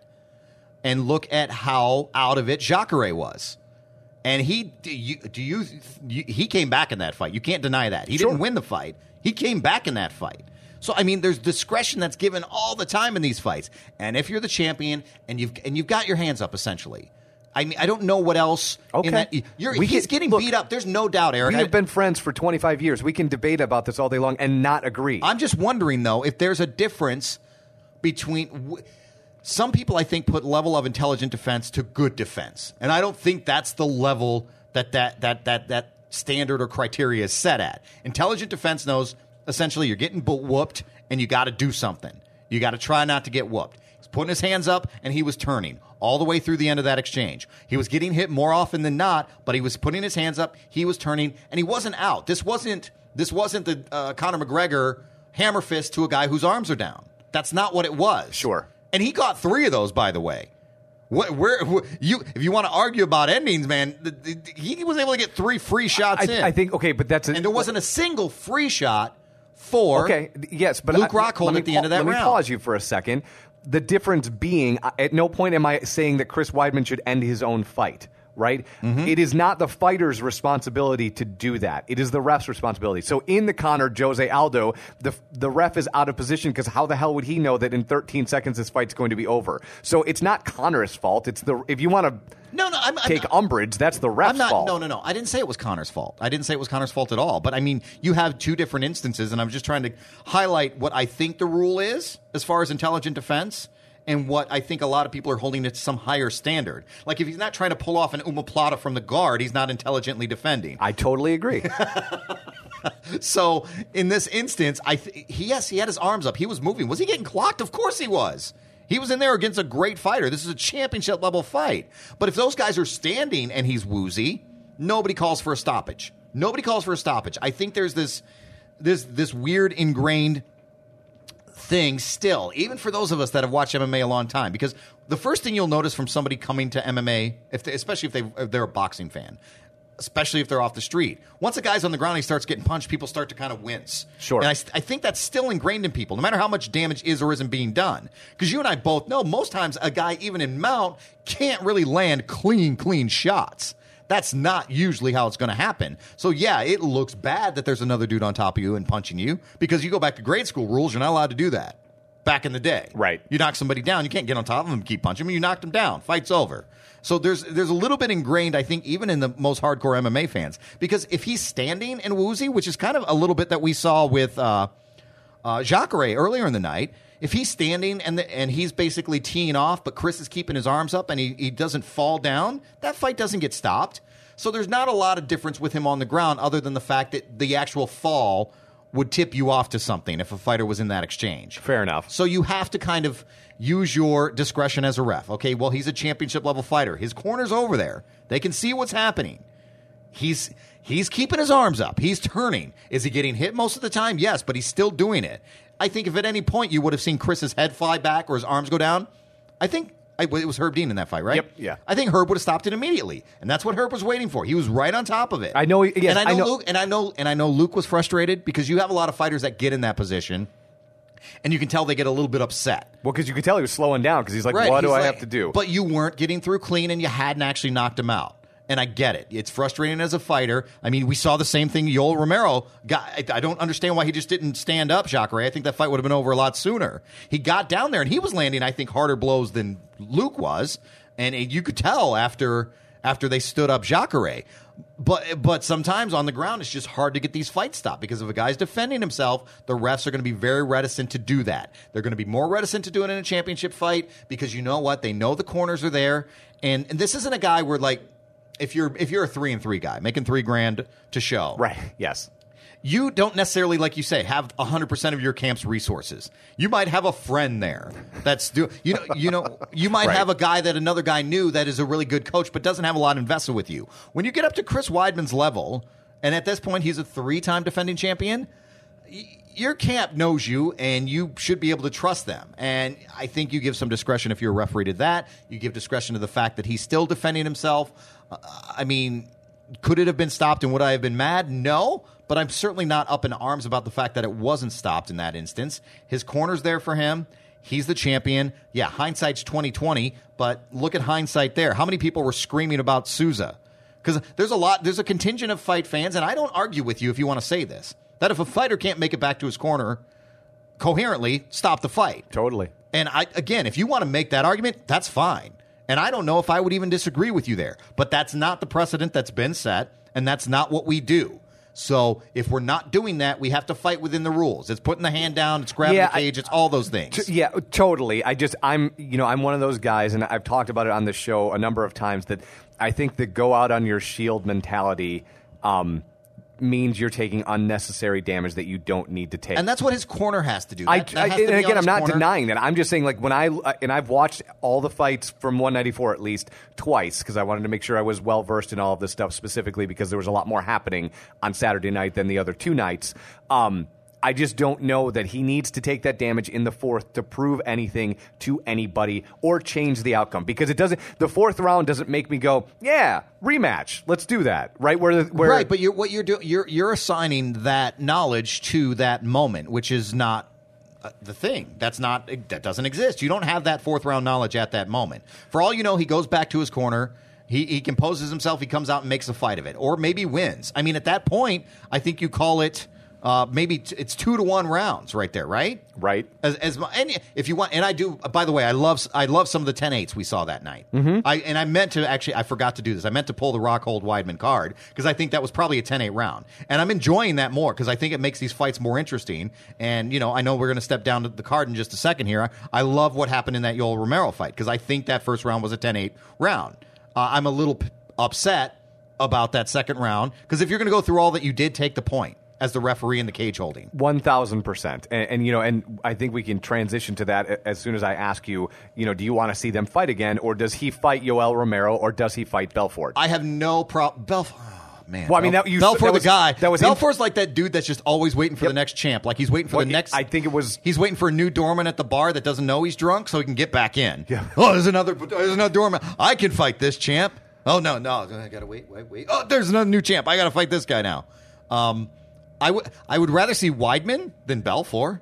and look at how out of it Jacare was. And he do you, do you, you he came back in that fight. You can't deny that. He sure. didn't win the fight. He came back in that fight. So I mean, there's discretion that's given all the time in these fights. And if you're the champion and you've and you've got your hands up, essentially, I mean, I don't know what else. Okay, in that, you're, we he's can, getting look, beat up. There's no doubt, Eric. We have been friends for twenty-five years. We can debate about this all day long and not agree. I'm just wondering though if there's a difference between. W- Some people, I think, put level of intelligent defense to good defense. And I don't think that's the level that that that that, that standard or criteria is set at. Intelligent defense knows, essentially, you're getting whooped, and you got to do something. You got to try not to get whooped. He's putting his hands up, and he was turning all the way through the end of that exchange. He was getting hit more often than not, but he was putting his hands up, he was turning, and he wasn't out. This wasn't, this wasn't the uh, Conor McGregor hammer fist to a guy whose arms are down. That's not what it was. Sure. And he got three of those, by the way. What, where, where you, if you want to argue about endings, man, the, the, he was able to get three free shots I, in. I think okay, but that's a, and there wasn't a single free shot for okay, yes, but Luke I, Rockhold let me at the pa- end of that let round. Let me pause you for a second. The difference being, at no point am I saying that Chris Weidman should end his own fight. Right? Mm-hmm. It is not the fighter's responsibility to do that. It is the ref's responsibility. So in the Conor Jose Aldo, the the ref is out of position because how the hell would he know that in thirteen seconds this fight's going to be over? So it's not Conor's fault. It's the if you want to no, no, I'm, take I'm, umbrage, that's the ref's I'm not, fault. No, no, no. I didn't say it was Conor's fault. I didn't say it was Conor's fault at all. But I mean, you have two different instances, and I'm just trying to highlight what I think the rule is as far as intelligent defense. And what I think a lot of people are holding it to some higher standard. Like, if he's not trying to pull off an omoplata from the guard, he's not intelligently defending. I totally agree. So, in this instance, I th- he, yes, he had his arms up. He was moving. Was he getting clocked? Of course he was. He was in there against a great fighter. This is a championship-level fight. But if those guys are standing and he's woozy, nobody calls for a stoppage. Nobody calls for a stoppage. I think there's this, this, this weird ingrained thing still, even for those of us that have watched M M A a long time, because the first thing you'll notice from somebody coming to M M A, if they, especially if, they, if they're a boxing fan, especially if they're off the street, once a guy's on the ground and he starts getting punched, people start to kind of wince. Sure. And I, I think that's still ingrained in people, no matter how much damage is or isn't being done. Because you and I both know most times a guy, even in mount, can't really land clean, clean shots. That's not usually how it's going to happen. So, yeah, it looks bad that there's another dude on top of you and punching you because you go back to grade school rules, you're not allowed to do that back in the day. Right. You knock somebody down, you can't get on top of them and keep punching them. You knocked them down. Fight's over. So there's there's a little bit ingrained, I think, even in the most hardcore M M A fans. Because if he's standing and woozy, which is kind of a little bit that we saw with uh, uh, Jacare earlier in the night, if he's standing and the, and he's basically teeing off, but Chris is keeping his arms up and he, he doesn't fall down, that fight doesn't get stopped. So there's not a lot of difference with him on the ground other than the fact that the actual fall would tip you off to something if a fighter was in that exchange. Fair enough. So you have to kind of use your discretion as a ref. Okay, well, he's a championship-level fighter. His corner's over there. They can see what's happening. He's he's keeping his arms up. He's turning. Is he getting hit most of the time? Yes, but he's still doing it. I think if at any point you would have seen Chris's head fly back or his arms go down, I think it was Herb Dean in that fight, right? Yep, yeah. I think Herb would have stopped it immediately, and that's what Herb was waiting for. He was right on top of it. I know. Yes, and I know, I know. Luke, and I know, and I know Luke was frustrated because you have a lot of fighters that get in that position, and you can tell they get a little bit upset. Well, because you could tell he was slowing down because he's like, Right, what do he's I like- have to do? But you weren't getting through clean, and you hadn't actually knocked him out. And I get it. It's frustrating as a fighter. I mean, we saw the same thing. Yoel Romero got. I, I don't understand why he just didn't stand up, Jacare. I think that fight would have been over a lot sooner. He got down there, and he was landing, I think, harder blows than Luke was. And it, you could tell after after they stood up Jacare. But but sometimes on the ground, it's just hard to get these fights stopped because if a guy's defending himself, the refs are going to be very reticent to do that. They're going to be more reticent to do it in a championship fight because you know what? They know the corners are there. And, and this isn't a guy where, like, if you're if you're a three and three guy making three grand to show, right? Yes. You don't necessarily, like you say, have one hundred percent of your camp's resources. You might have a friend there that's do you know you know you might Right. have a guy that another guy knew that is a really good coach but doesn't have a lot invested with you. When you get up to Chris Weidman's level, and at this point he's a three-time defending champion, y- your camp knows you and you should be able to trust them. And I think you give some discretion if you're a referee to that. You give discretion to the fact that he's still defending himself. Uh, I mean, could it have been stopped and would I have been mad? No, but I'm certainly not up in arms about the fact that it wasn't stopped in that instance. His corner's there for him. He's the champion. Yeah, hindsight's twenty twenty, but look at hindsight there. How many people were screaming about Souza? Because there's a lot, there's a contingent of fight fans, and I don't argue with you if you want to say this, that if a fighter can't make it back to his corner coherently, stop the fight. Totally. And I again, if you want to make that argument, that's fine. And I don't know if I would even disagree with you there. But that's not the precedent that's been set, and that's not what we do. So if we're not doing that, we have to fight within the rules. It's putting the hand down, it's grabbing Yeah, the cage, I- it's all those things. T- Yeah, totally. I just, I'm, you know, I'm one of those guys, and I've talked about it on the show a number of times, that I think the go out on your shield mentality um, means you're taking unnecessary damage that you don't need to take. And that's what his corner has to do. I, That- that I- has to and be on again, I'm his not corner. denying that. I'm just saying, like, when I, uh, and I've watched all the fights from one ninety-four at least twice, because I wanted to make sure I was well versed in all of this stuff, specifically because there was a lot more happening on Saturday night than the other two nights. Um, I just don't know that he needs to take that damage in the fourth to prove anything to anybody or change the outcome, because it doesn't. The fourth round doesn't make me go, yeah, rematch. Let's do that. Right where, the, where right, but you're, what you're doing, you're you're assigning that knowledge to that moment, which is not uh, the thing. That's not that doesn't exist. You don't have that fourth round knowledge at that moment. For all you know, he goes back to his corner. He he composes himself. He comes out and makes a fight of it, or maybe wins. I mean, at that point, I think you call it. Uh, maybe t- it's two to one rounds right there, right? Right. As, as and if you want, and I do. By the way, I love I love some of the ten eights we saw that night. Mm-hmm. I and I meant to actually. I forgot to do this. I meant to pull the Rockhold Weidman card because I think that was probably a ten eight round, and I'm enjoying that more because I think it makes these fights more interesting. And you know, I know we're going to step down to the card in just a second here. I, I love what happened in that Yoel Romero fight because I think that first round was a ten eight round. Uh, I'm a little p- upset about that second round because if you're going to go through all that, you did take the point as the referee in the cage holding. one thousand percent. And, and, you know, and I think we can transition to that as soon as I ask you, you know, do you want to see them fight again, or does he fight Yoel Romero, or does he fight Belfort? I have no problem. Belfort. Oh, man. Well, I mean, Bel- that, you, Belfort that was, the guy. That was Belfort's like that dude that's just always waiting for Yep. the next champ. Like he's waiting for Well, the next. I think it was. He's waiting for a new doorman at the bar that doesn't know he's drunk, so he can get back in. Yeah. Oh, there's another. There's another doorman. I can fight this champ. Oh no, no, I gotta wait, wait, wait. Oh, there's another new champ. I gotta fight this guy now. Um, I would. I would rather see Weidman than Belfort.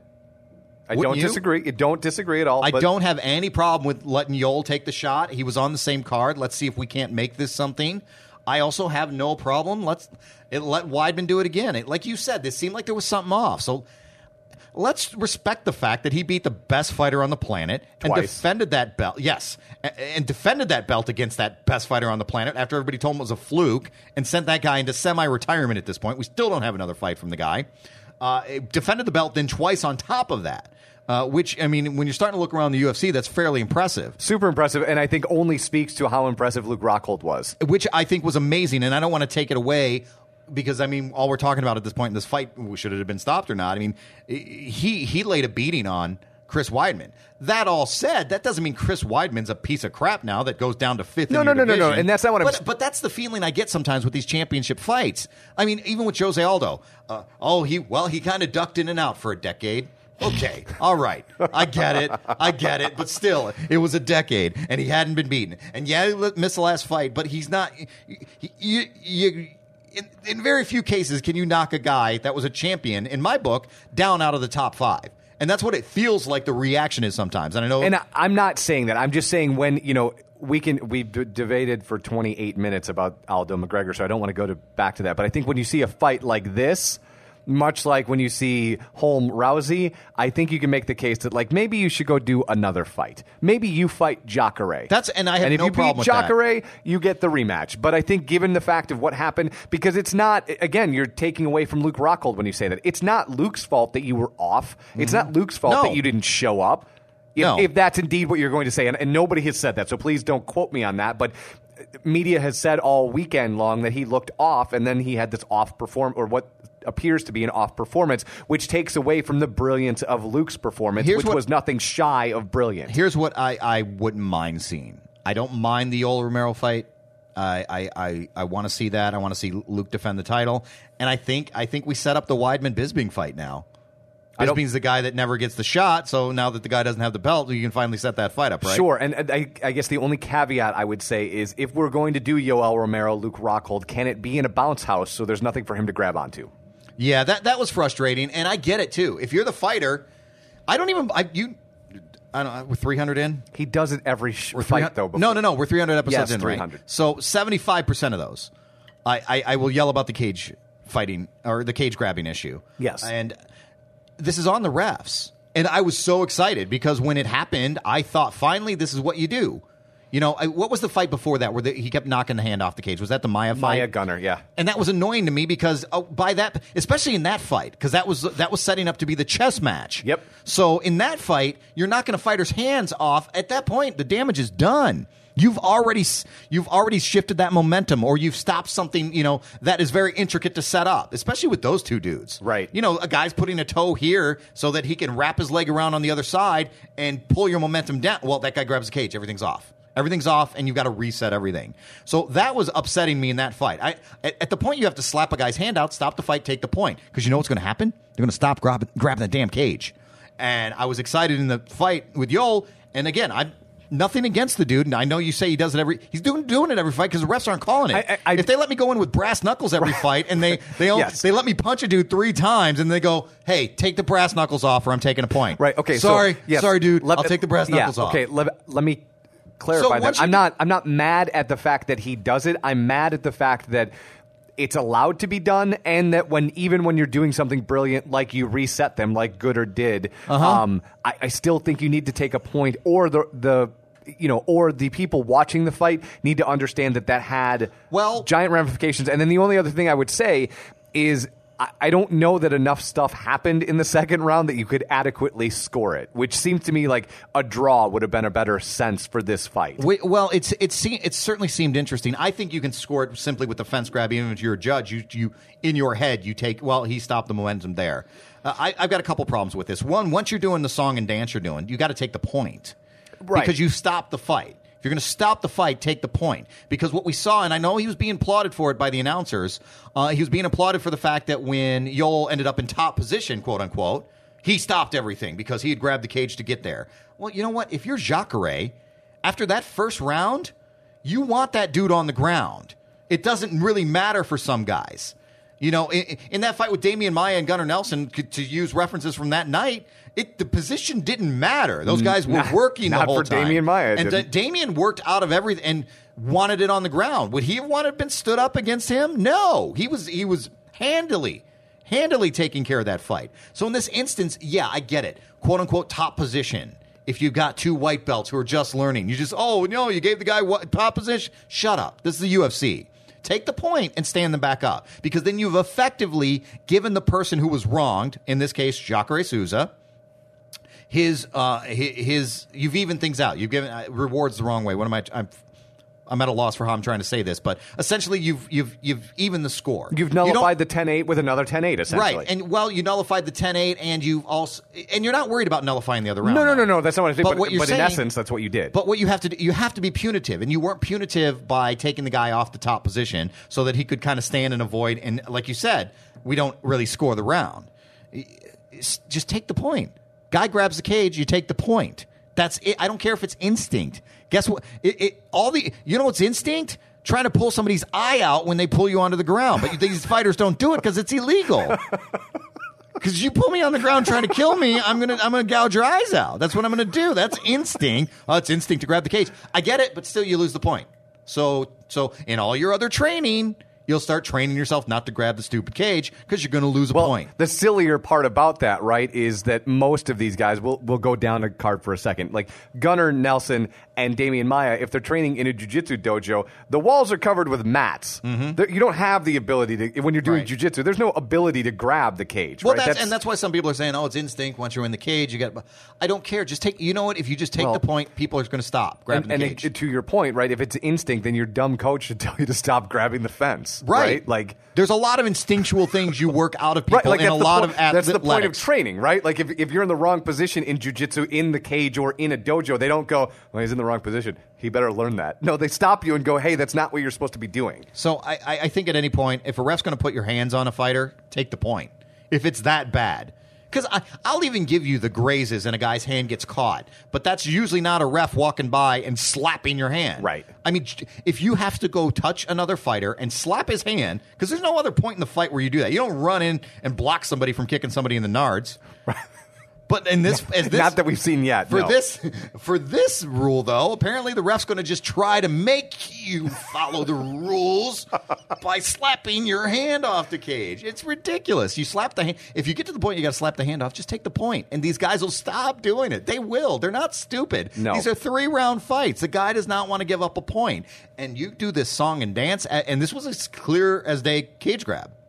I Wouldn't don't you? disagree. You don't disagree at all. I but don't have any problem with letting Yoel take the shot. He was on the same card. Let's see if we can't make this something. I also have no problem. Let's it, let Weidman do it again. It, like you said, this seemed like there was something off. So let's respect the fact that he beat the best fighter on the planet and Twice. defended that belt. Yes, and, and defended that belt against that best fighter on the planet after everybody told him it was a fluke and sent that guy into semi-retirement at this point. We still don't have another fight from the guy. Uh, defended the belt then twice on top of that. Uh, which, I mean, when you're starting to look around the U F C, that's fairly impressive. Super impressive, and I think only speaks to how impressive Luke Rockhold was. Which I think was amazing, and I don't want to take it away because, I mean, all we're talking about at this point in this fight, should it have been stopped or not? I mean, he he laid a beating on Chris Weidman. That all said, that doesn't mean Chris Weidman's a piece of crap now that goes down to fifth No, in no, your no, no, no, division. and that's not what I'm but, s- But that's the feeling I get sometimes with these championship fights. I mean, even with Jose Aldo. Uh, oh, he well, he kind of ducked in and out for a decade. Okay, all right. I get it. I get it. But still, it was a decade, and he hadn't been beaten. And yeah, he missed the last fight, but he's not. You, you, you, in, in very few cases can you knock a guy that was a champion, in my book, down out of the top five. And that's what it feels like the reaction is sometimes. And I know. And I- I'm not saying that. I'm just saying when, you know, we can we've d- debated for twenty-eight minutes about Aldo McGregor, so I don't want to go to back to that. But I think when you see a fight like this, much like when you see Holm Rousey, I think you can make the case that, like, maybe you should go do another fight. Maybe you fight Jacare. That's and I have and if no you problem beat with that. Jacare, you get the rematch. But I think given the fact of what happened, because it's not, again, you're taking away from Luke Rockhold when you say that. It's not Luke's fault that you were off. It's not Luke's fault No. that you didn't show up. If, No. if that's indeed what you're going to say, and, and nobody has said that, so please don't quote me on that, but media has said all weekend long that he looked off, and then he had this off perform or what appears to be an off performance, which takes away from the brilliance of Luke's performance, Here's which what- was nothing shy of brilliant. Here's what I, I wouldn't mind seeing. I don't mind the Yoel Romero fight. I I, I, I want to see that. I want to see Luke defend the title. And I think I think we set up the Weidman Bisping fight now. I don't- Bisping's the guy that never gets the shot, so now that the guy doesn't have the belt, you can finally set that fight up, right? Sure, and, and I, I guess the only caveat I would say is if we're going to do Yoel Romero, Luke Rockhold, can it be in a bounce house so there's nothing for him to grab onto? Yeah, that that was frustrating, and I get it too. If you're the fighter, I don't even I you I don't know, we're three hundred in. He does it every sh- We're fight, 300 though. Before. No, no, no. We're three hundred episodes Yes, in, right? three hundred. So seventy-five percent of those, I, I, I will yell about the cage fighting or the cage grabbing issue. Yes. And this is on the refs. And I was so excited because when it happened, I thought, finally, this is what you do. You know, I, what was the fight before that where the, he kept knocking the hand off the cage? Was that the Maya fight? Maya Gunner, yeah. And that was annoying to me because oh, by that, especially in that fight, because that was that was setting up to be the chess match. Yep. So in that fight, you're knocking a fighter's hands off. At that point, the damage is done. You've already you've already shifted that momentum, or you've stopped something, you know, that is very intricate to set up, especially with those two dudes. Right. You know, a guy's putting a toe here so that he can wrap his leg around on the other side and pull your momentum down. Well, that guy grabs the cage, everything's off. Everything's off, and you've got to reset everything. So that was upsetting me in that fight. I at, at the point you have to slap a guy's hand out, stop the fight, take the point. Because you know what's going to happen? They're going to stop grab, grabbing the damn cage. And I was excited in the fight with Yoel. And again, I nothing against the dude. And I know you say he does it every. He's doing doing it every fight because the refs aren't calling it. I, I, if they let me go in with brass knuckles every fight, and they they only, yes. they let me punch a dude three times, and they go, "Hey, take the brass knuckles off, or I'm taking a point." Right. Okay. Sorry. So, yes, sorry, dude. let, I'll take the brass yeah, knuckles off. Okay. Let, let me clarify So that. I'm not. I'm not mad at the fact that he does it. I'm mad at the fact that it's allowed to be done, and that when even when you're doing something brilliant, like you reset them, like Gooder did, Uh-huh. um, I, I still think you need to take a point, or the the. You know, or the people watching the fight need to understand that that had Well- giant ramifications. And then the only other thing I would say is I, I don't know that enough stuff happened in the second round that you could adequately score it, which seems to me like a draw would have been a better sense for this fight. Wait, well, it's it's se- it certainly seemed interesting. I think you can score it simply with the fence grab. Even if you're a judge, you you in your head you take. Well, he stopped the momentum there. Uh, I, I've got a couple problems with this. One, once you're doing the song and dance you're doing, you got to take the point. Right. Because you stopped the fight. If you're going to stop the fight, take the point. Because what we saw, and I know he was being applauded for it by the announcers, uh, he was being applauded for the fact that when Yoel ended up in top position, quote unquote, he stopped everything because he had grabbed the cage to get there. Well, you know what? If you're Jacare, after that first round, you want that dude on the ground. It doesn't really matter for some guys. You know, in, in that fight with Damian Maia and Gunnar Nelson, to use references from that night, it the position didn't matter. Those guys were Not- working the not whole for time. Damian Maia, it and didn't. Da- Damian worked out of everything and wanted it on the ground. Would he have wanted to have been stood up against him? No, he was he was handily, handily taking care of that fight. So in this instance, yeah, I get it. "Quote unquote" top position. If you've got two white belts who are just learning, you just oh no, you gave the guy what, top position. Shut up. This is the U F C. Take the point and stand them back up, because then you've effectively given the person who was wronged, in this case Jacare Souza, his uh, his, his you've evened things out. You've given uh, rewards the wrong way. What am I? I'm, I'm at a loss for how I'm trying to say this, but essentially you've you've you've evened the score. You've You don't- nullified the ten eight with another ten eight, essentially. right, and well, you nullified the ten eight, and you've also and you're not worried about nullifying the other round. no, no, though. no, no. That's not what I think. But But, what you're but in saying- essence, that's what you did. But what you have to do, you have to be punitive, and you weren't punitive by taking the guy off the top position so that he could kind of stand and avoid. And like you said, we don't really score the round. It's- Just take the point. Guy grabs the cage, you take the point. That's it. I don't care if it's instinct. Guess what? It, it all the you know what's instinct? Trying to pull somebody's eye out when they pull you onto the ground. But these fighters don't do it because it's illegal. Because you pull me on the ground trying to kill me, I'm gonna I'm gonna gouge your eyes out. That's what I'm gonna do. That's instinct. Oh, it's instinct to grab the cage. I get it, but still you lose the point. So so in all your other training, you'll start training yourself not to grab the stupid cage because you're gonna lose a well, point. the sillier part about that, right, is that most of these guys will will go down a card for a second. Like Gunnar Nelson and Damian Maia, if they're training in a jiu-jitsu dojo, the walls are covered with mats. There- You don't have the ability to, when you're doing Right. jiu-jitsu, there's no ability to grab the cage. Well, right? that's, and that's why some people are saying, "Oh, it's instinct. Once you're in the cage, you got." I don't care. Just take. You know what? If you just take Well, the point, people are going to stop grabbing and, the and cage. it- to your point, right? If it's instinct, then your dumb coach should tell you to stop grabbing the fence, right? Like, there's a lot of instinctual things you work out of people, right, like and a that's the lot point, of athletics. that's the point of training, right? Like if if you're in the wrong position in jiu-jitsu, in the cage or in a dojo, they don't go, "Well, he's in the wrong position. He better learn that." No, they stop you and go, "Hey, that's not what you're supposed to be doing." So I, I I think at any point, if a ref's going to put your hands on a fighter, take the point. If it's that bad. Because I'll even give you the grazes and a guy's hand gets caught. But that's usually not a ref walking by and slapping your hand. Right. I mean, if you have to go touch another fighter and slap his hand, because there's no other point in the fight where you do that. You don't run in and block somebody from kicking somebody in the nards. Right. But in this, as this, Not that we've seen yet. For no. this, for this rule, though, apparently the ref's going to just try to make you follow the rules by slapping your hand off the cage. It's ridiculous. You slap the hand. If you get to the point you got to slap the hand off, just take the point, and these guys will stop doing it. They will. They're not stupid. No. These are three round fights. The guy does not want to give up a point, and you do this song and dance, and this was as clear as day cage grab.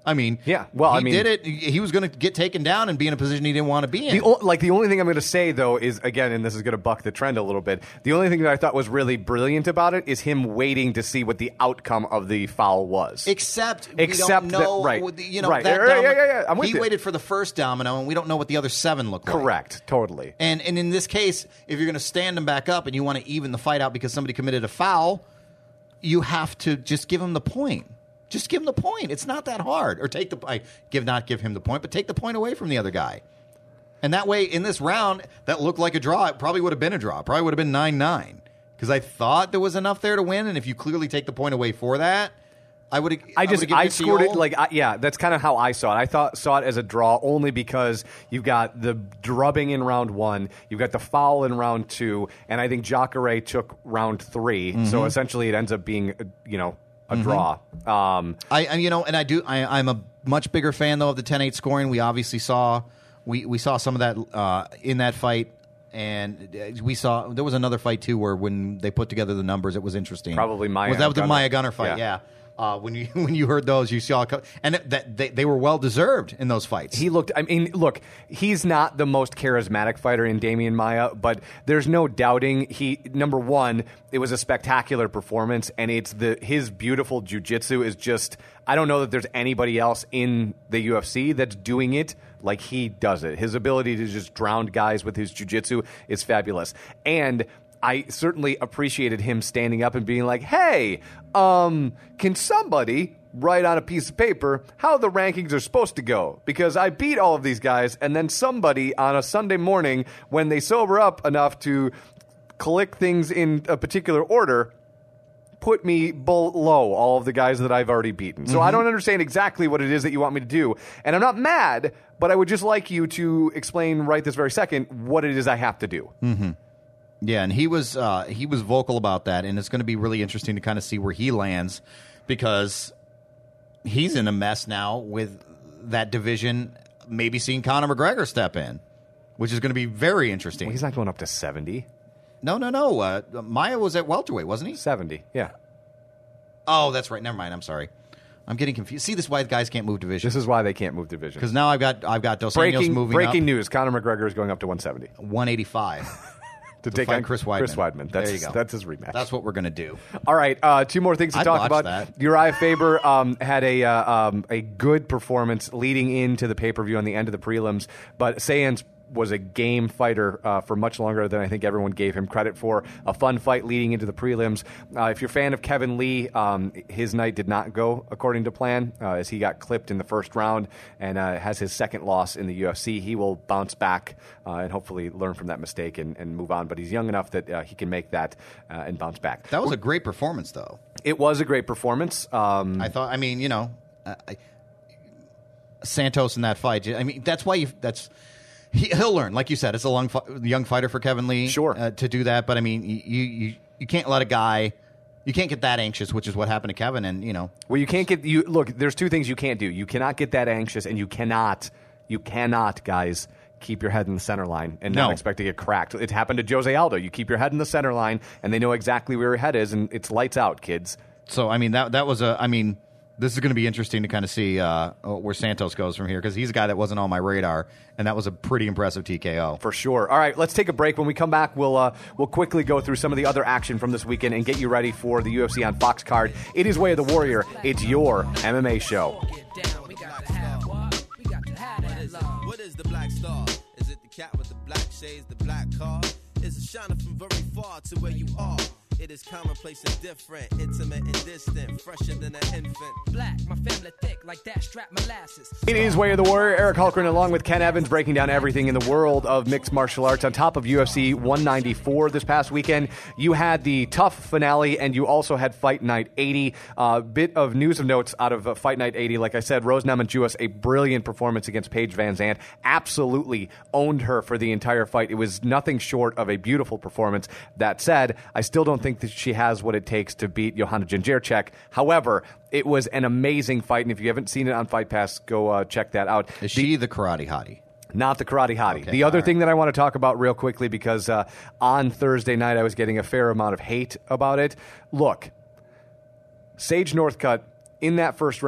I mean, Yeah, well, he I mean- did it. He was going to get taken down and be in a position he didn't want to be in. The o- like the only thing I'm going to say though is again, and this is going to buck the trend a little bit. The only thing that I thought was really brilliant about it is him waiting to see what the outcome of the foul was. Except, Except we that- don't know, right. you know, Right. that Yeah, yeah, domino- yeah, yeah. I'm with he you. waited for the first domino, and we don't know what the other seven look like. Correct. Totally. And and in this case, if you're going to stand them back up and you want to even the fight out because somebody committed a foul, you have to just give him the point. Just give him the point. It's not that hard. Or take the I give not give him the point, but take the point away from the other guy. And that way, in this round, that looked like a draw. It probably would have been a draw. It probably would have been nine nine because I thought there was enough there to win. And if you clearly take the point away for that, I would. I just I scored it Seoul. like I, yeah, that's kind of how I saw it. I thought saw it as a draw only because you've got the drubbing in round one, you've got the foul in round two, and I think Jacare took round three. Mm-hmm. So essentially, it ends up being uh, you know a draw. Um, I, I you know, and I do. I, I'm a much bigger fan though of the ten eight scoring. We obviously saw we we saw some of that uh, in that fight. And we saw there was another fight too where when they put together the numbers, it was interesting. Probably Maya was that the Gunner. Maya Gunner fight? Yeah. Yeah. Uh, when you when you heard those, you saw, and it, that they, they were well deserved in those fights. He looked, I mean, look, he's not the most charismatic fighter in Damian Maia, but there's no doubting he, number one, it was a spectacular performance, and it's the his beautiful jiu-jitsu is just, I don't know that there's anybody else in the U F C that's doing it like he does it. His ability to just drown guys with his jiu-jitsu is fabulous. And I certainly appreciated him standing up and being like, hey, um, can somebody write on a piece of paper how the rankings are supposed to go? Because I beat all of these guys, and then somebody on a Sunday morning, when they sober up enough to click things in a particular order, put me below all of the guys that I've already beaten. So Mm-hmm. I don't understand exactly what it is that you want me to do. And I'm not mad, but I would just like you to explain right this very second what it is I have to do. Mm-hmm. Yeah, and he was uh, he was vocal about that, and it's going to be really interesting to kind of see where he lands because he's in a mess now with that division. Maybe seeing Conor McGregor step in, which is going to be very interesting. Well, he's not going up to seventy. No, no, no. Uh, Maya was at welterweight, wasn't he? seventy, yeah. Oh, that's right. Never mind. I'm sorry. I'm getting confused. See, this is why guys can't move divisions. This is why they can't move divisions. Because now I've got I've got Dos Anjos breaking moving breaking up news: Conor McGregor is going up to one seventy one eighty-five to, to take fight on Chris Weidman. Chris Weidman. That's, there you go. That's his rematch. That's what we're going to do. All right, uh, two more things to I'd talk watch about. that. Uriah Faber um, had a uh, um, a good performance leading into the pay per view on the end of the prelims, but Saiyans was a game fighter uh, for much longer than I think everyone gave him credit for. A fun fight leading into the prelims. Uh, if you're a fan of Kevin Lee, um, his night did not go according to plan uh, as he got clipped in the first round and uh, has his second loss in the U F C. He will bounce back uh, and hopefully learn from that mistake and, and move on. But he's young enough that uh, he can make that uh, and bounce back. That was a great performance, though. It was a great performance. Um, I thought. I mean, you know, uh, I, Santos in that fight. I mean, that's why you. That's he, he'll learn. Like you said, it's a long, young fighter for Kevin Lee. Sure. uh, to do that. But I mean, you, you you can't let a guy. You can't get that anxious, which is what happened to Kevin. And you know, Well, you can't get you look. There's two things you can't do. You cannot get that anxious, and you cannot, you cannot, guys, keep your head in the center line and not No. expect to get cracked. It happened to Jose Aldo. You keep your head in the center line, and they know exactly where your head is, and it's lights out, kids. so I mean that that was a. I mean, this is going to be interesting to kind of see uh, where Santos goes from here because he's a guy that wasn't on my radar, and that was a pretty impressive T K O. For sure. All right, let's take a break. When we come back, we'll uh, we'll quickly go through some of the other action from this weekend and get you ready for the U F C on Fox Card. It is Way of the Warrior. It's your M M A show. What is the black star? Is it the cat with the black shades, the black car? Is it shining from very far to where you are? It is commonplace and different, intimate and distant, fresher than an infant. Black, my family thick like that strap molasses. It is Way of the Warrior. Eric Hulkran along with Ken Evans breaking down everything in the world of mixed martial arts. On top of U F C one ninety-four this past weekend, you had the tough finale and you also had Fight Night eighty. A uh, bit of news of notes out of uh, Fight Night eighty. Like I said, Rose Namajunas, a brilliant performance against Paige Van Zandt. Absolutely owned her for the entire fight. It was nothing short of a beautiful performance. That said, I still don't think that she has what it takes to beat Johanna Jędrzejczyk. However, it was an amazing fight, and if you haven't seen it on Fight Pass, go uh, check that out. Is she the karate hottie? Not the karate hottie. Okay, the other all thing right. that I want to talk about real quickly, because uh, on Thursday night I was getting a fair amount of hate about it. Look, Sage Northcutt, in that first round,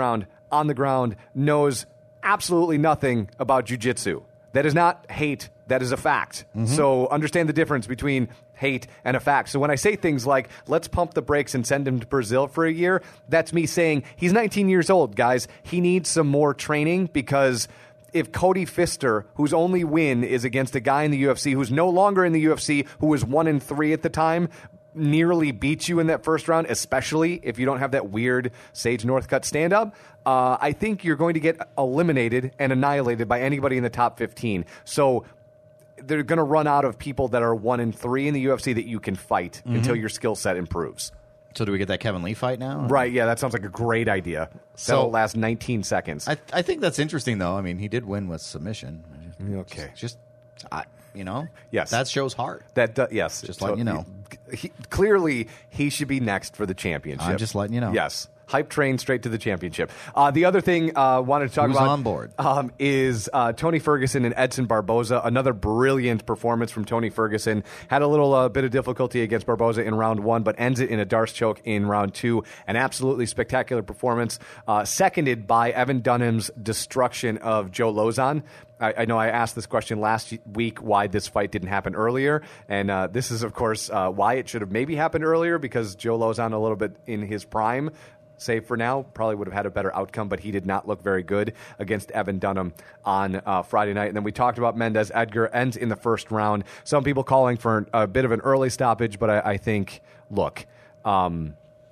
on the ground knows absolutely nothing about jiu-jitsu. That is not hate. That is a fact. Mm-hmm. So understand the difference between hate and a fact. So when I say things like, let's pump the brakes and send him to Brazil for a year, that's me saying he's nineteen years old, guys. He needs some more training, because if Cody Pfister, whose only win is against a guy in the U F C who's no longer in the U F C, who was one and three at the time, nearly beats you in that first round, especially if you don't have that weird Sage Northcutt stand-up, uh, I think you're going to get eliminated and annihilated by anybody in the top fifteen. So they're going to run out of people that are one and three in the U F C that you can fight mm-hmm. until your skill set improves. So do we get that Kevin Lee fight now? Right, yeah, that sounds like a great idea. So, That'll last nineteen seconds. I, I think that's interesting, though. I mean, he did win with submission. Okay. Just, just I, you know? Yes. That shows heart. That uh, Yes. Just letting you know. He, clearly, he should be next for the championship. I'm just letting you know. Yes. Hype train straight to the championship. Uh, the other thing I uh, wanted to talk Who's about on board? Um, is uh, Tony Ferguson and Edson Barboza. Another brilliant performance from Tony Ferguson. Had a little uh, bit of difficulty against Barboza in round one, but ends it in a Darce choke in round two. An absolutely spectacular performance, uh, seconded by Evan Dunham's destruction of Joe Lozon. I, I know I asked this question last week, why this fight didn't happen earlier. And uh, this is, of course, uh, why it should have maybe happened earlier, because Joe Lozon, a little bit in his prime, save for now, probably would have had a better outcome, but he did not look very good against Evan Dunham on uh, Friday night. And then we talked about Mendes. Edgar ends in the first round. Some people calling for a bit of an early stoppage, but I, I think, look, um,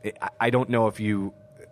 I don't know if you...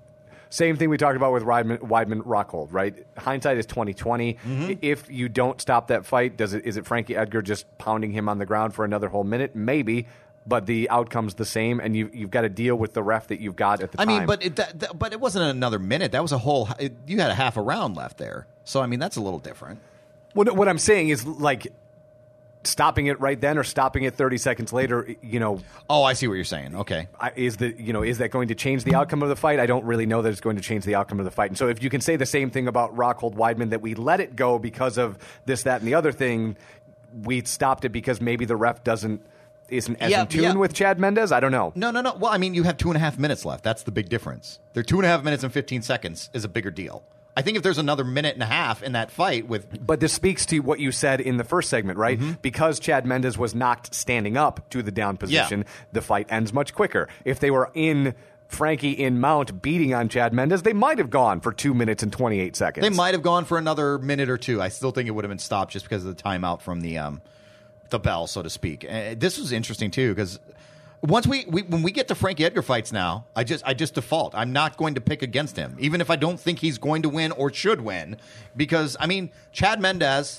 Same thing we talked about with Weidman, Weidman Rockhold, right? Hindsight is twenty twenty. Mm-hmm. If you don't stop that fight, does it is it Frankie Edgar just pounding him on the ground for another whole minute? Maybe. But the outcome's the same, and you, you've got to deal with the ref that you've got at the I time. I mean, but it, that, that, but it wasn't another minute. That was a whole. It, you had a half a round left there, so I mean that's a little different. What, what I'm saying is, like, stopping it right then or stopping it thirty seconds later. You know. Oh, I see what you're saying. Okay, I, is the you know is that going to change the outcome of the fight? I don't really know that it's going to change the outcome of the fight. And so, if you can say the same thing about Rockhold Weidman, that we let it go because of this, that, and the other thing, we stopped it because maybe the ref doesn't. Isn't as yeah, in tune yeah. with Chad Mendes? I don't know. No, no, no. Well, I mean, you have two and a half minutes left. That's the big difference. They're two and a half minutes and fifteen seconds is a bigger deal. I think if there's another minute and a half in that fight with... But this speaks to what you said in the first segment, right? Mm-hmm. Because Chad Mendes was knocked standing up to the down position, yeah. the fight ends much quicker. If they were in... Frankie in mount beating on Chad Mendes, they might have gone for two minutes and twenty-eight seconds. They might have gone for another minute or two. I still think it would have been stopped just because of the timeout from the... Um, the bell, so to speak. Uh, this was interesting too, because once we, we when we get to Frankie Edgar fights now, I just I just default. I'm not going to pick against him, even if I don't think he's going to win or should win, because I mean Chad Mendes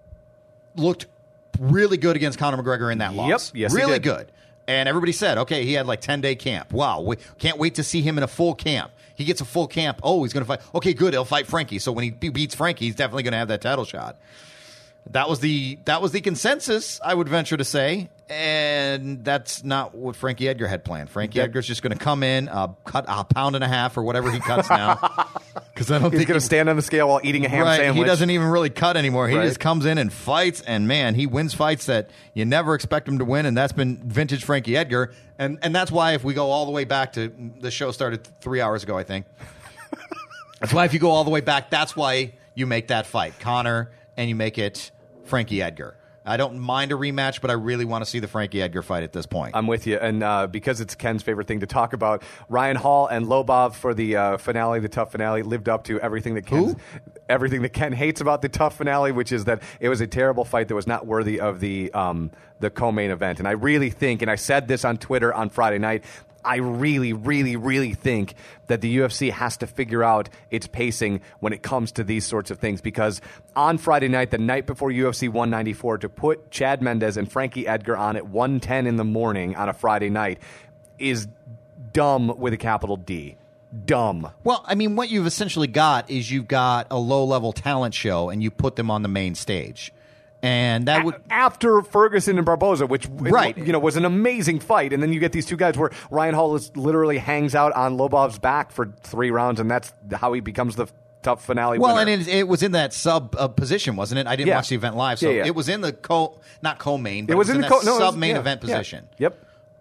looked really good against Conor McGregor in that loss. Yep, yes, really good. And everybody said, okay, he had like ten day camp. Wow, we can't wait to see him in a full camp. He gets a full camp. Oh, he's going to fight. Okay, good. He'll fight Frankie. So when he beats Frankie, he's definitely going to have that title shot. That was the that was the consensus, I would venture to say, and that's not what Frankie Edgar had planned. Frankie that, Edgar's just going to come in, uh, cut a pound and a half or whatever he cuts now, because I don't he's think going to stand on the scale while eating a ham right, sandwich. He doesn't even really cut anymore. He right. just comes in and fights, and man, he wins fights that you never expect him to win, and that's been vintage Frankie Edgar, and and that's why if we go all the way back to the show started three hours ago, I think. That's why if you go all the way back, that's why you make that fight, Conor, and you make it Frankie Edgar. I don't mind a rematch, but I really want to see the Frankie Edgar fight at this point. I'm with you. And uh, because it's Ken's favorite thing to talk about, Ryan Hall and Lobov for the uh, finale, the tough finale, lived up to everything that Ken, everything that Ken hates about the tough finale, which is that it was a terrible fight that was not worthy of the um, the co-main event. And I really think, and I said this on Twitter on Friday night, I really, really, really think that the U F C has to figure out its pacing when it comes to these sorts of things, because on Friday night, the night before U F C one ninety-four, to put Chad Mendes and Frankie Edgar on at one ten in the morning on a Friday night is dumb with a capital D. Dumb. Well, I mean, what you've essentially got is you've got a low-level talent show, and you put them on the main stage. And that would after Ferguson and Barboza, which right. you know was an amazing fight, and then you get these two guys where Ryan Hall is literally hangs out on Lobov's back for three rounds, and that's how he becomes the tough finale. Well, winner. and it, it was in that sub uh, position, wasn't it? I didn't yeah. watch the event live, so yeah, yeah. it was in the co not co-main, but it was, it was in in the that co- no, sub main yeah, event yeah. position. Yep.